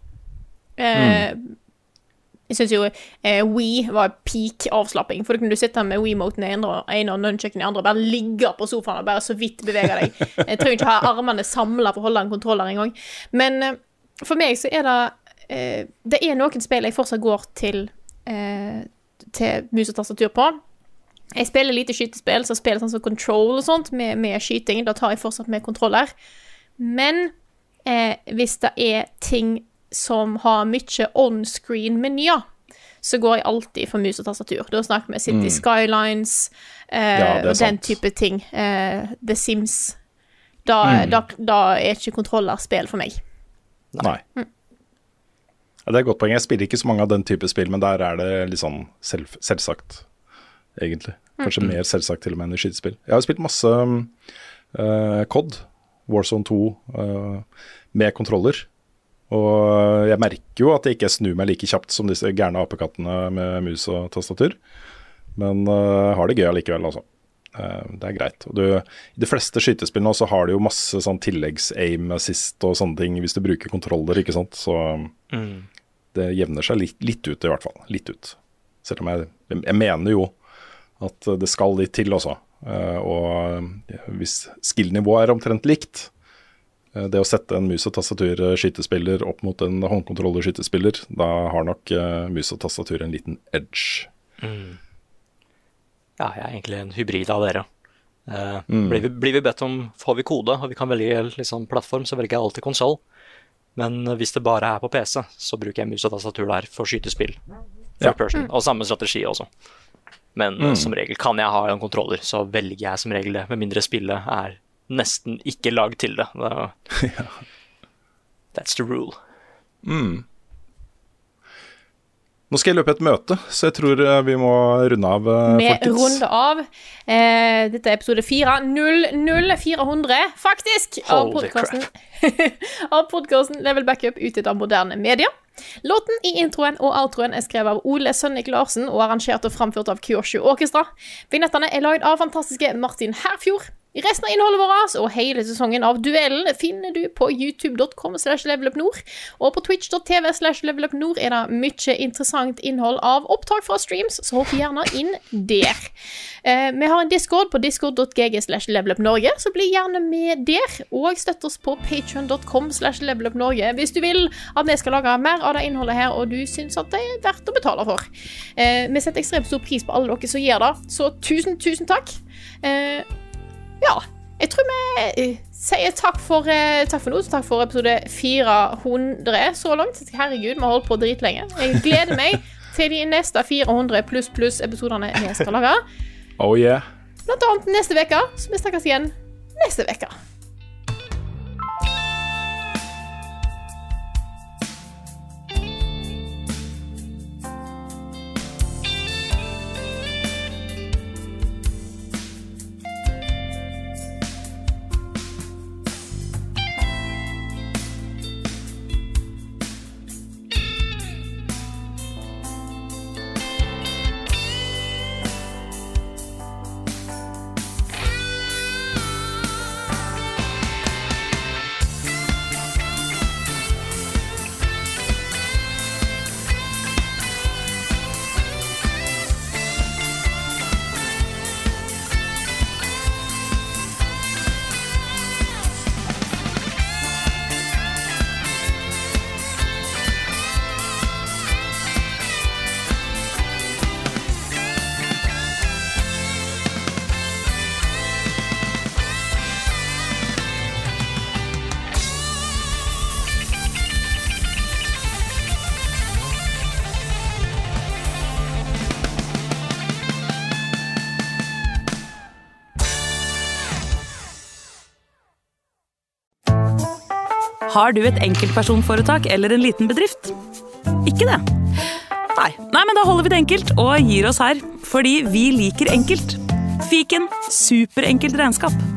Eh, mm. Jeg synes jo eh, Wii var peak avslapping, for da kunne du sitte med Wii-moten i ene og nunchucken i andre, og bare ligge på sofaen og bare så vidt bevege deg. Jeg trenger ikke ha armene samlet for å holde en kontroller en gang. Men eh, for meg så er det, eh, det er noen spill jeg fortsatt går til, eh, til mus og tastatur på. Jeg spiller lite skytespill, så spiller sånn som Control og sånt, med, med skyting, da tar jeg fortsatt med kontroller. Men eh, hvis det er ting som har mye on-screen menyer, så går jeg alltid for mus og tastatur. Da snakker vi City mm. Skylines, eh, ja, og den type ting. Eh, The Sims. Da, mm. da, da er ikke kontroller spill for meg. Nei. Mm. Ja, det er et godt poeng. Jeg spiller ikke så mange av den type spill, men der er det litt sånn selv, selvsagt, egentlig. Kanskje mm. mer selvsagt til og med enn i skytespill. Jeg har spilt masse uh, C O D, Warzone to, uh, med kontroller. Og jeg merker jo at jeg ikke snur meg like kjapt som disse gærne apekattene med mus og tastatur. Men uh, har det gøy allikevel, altså. Uh, det er greit. Og du, i de fleste skytespillene også har du jo masse sånn tilleggs-aim assist og sånne ting hvis du bruker kontroller, ikke sant? Så mm. det jevner seg litt, litt ut i hvert fall. Litt ut. Selv om jeg, jeg mener jo at det skal litt til også. Uh, og hvis skill-nivået er omtrent likt, det å sette en mus- og tastatur-skytespiller opp mot en håndkontroller-skytespiller, da har nok uh, mus og tastatur en liten edge. Mm. Ja, jeg er egentlig en hybrid av dere. Uh, mm. blir, vi, blir vi bedt om, får vi kode, og vi kan velge liksom, plattform, så velger jeg alltid konsol. Men hvis det bare er på P C, så bruker jeg mus og tastatur der for skytespill. For ja. person, og samme strategi også. Men mm. som regel kan jeg ha en kontroller, så velger jeg som regel det, med mindre spillet er nesten ikke lag til det. Ja. That's the rule. Mm. Nå skal jeg løpe et møte, så jeg tror vi må runde av, vi folkens. Vi runder av. Eh, dette er episode fire null null fire hundre, faktisk, av podcasten, av podcasten Level Backup utgitt av Moderne Media. Låten i introen og outroen er skrevet av Ole Sønnik Larsen og arrangert og framført av Kyosho Orkestra. Vignettene er laget av fantastiske Martin Herfjord. Resten av innholdet vårt og hele sesongen av Duellen finner du på youtube dot com slash levelupnord, og på twitch dot tv slash levelupnord er det mye interessant innhold av opptak fra streams, så hopp gjerne inn der. Eh, vi har en Discord på discord dot g g slash levelupnorge, så bli gjerne med der, og støtt oss på patreon dot com slash levelupnorge hvis du vil at vi skal lage mer av det innholdet her, og du synes at det er verdt å betale for. Eh, vi setter ekstremt stor pris på alle dere som gjør det, så tusen, tusen takk. Eh, Ja, jeg tror vi uh, sier takk for, uh, takk for nå, takk for episode fire hundre så langt. Herregud, vi har holdt på dritlenge. Jeg gleder meg til de neste fire hundre pluss pluss episoderne vi skal lage. Oh yeah. Blant annet neste veka, så vi snakkes igjen neste veka. Har du et enkeltpersonforetak eller en liten bedrift? Ikke det? Nei. Nei, men da holder vi det enkelt og gir oss her, fordi vi liker enkelt. Fiken, superenkelt regnskap.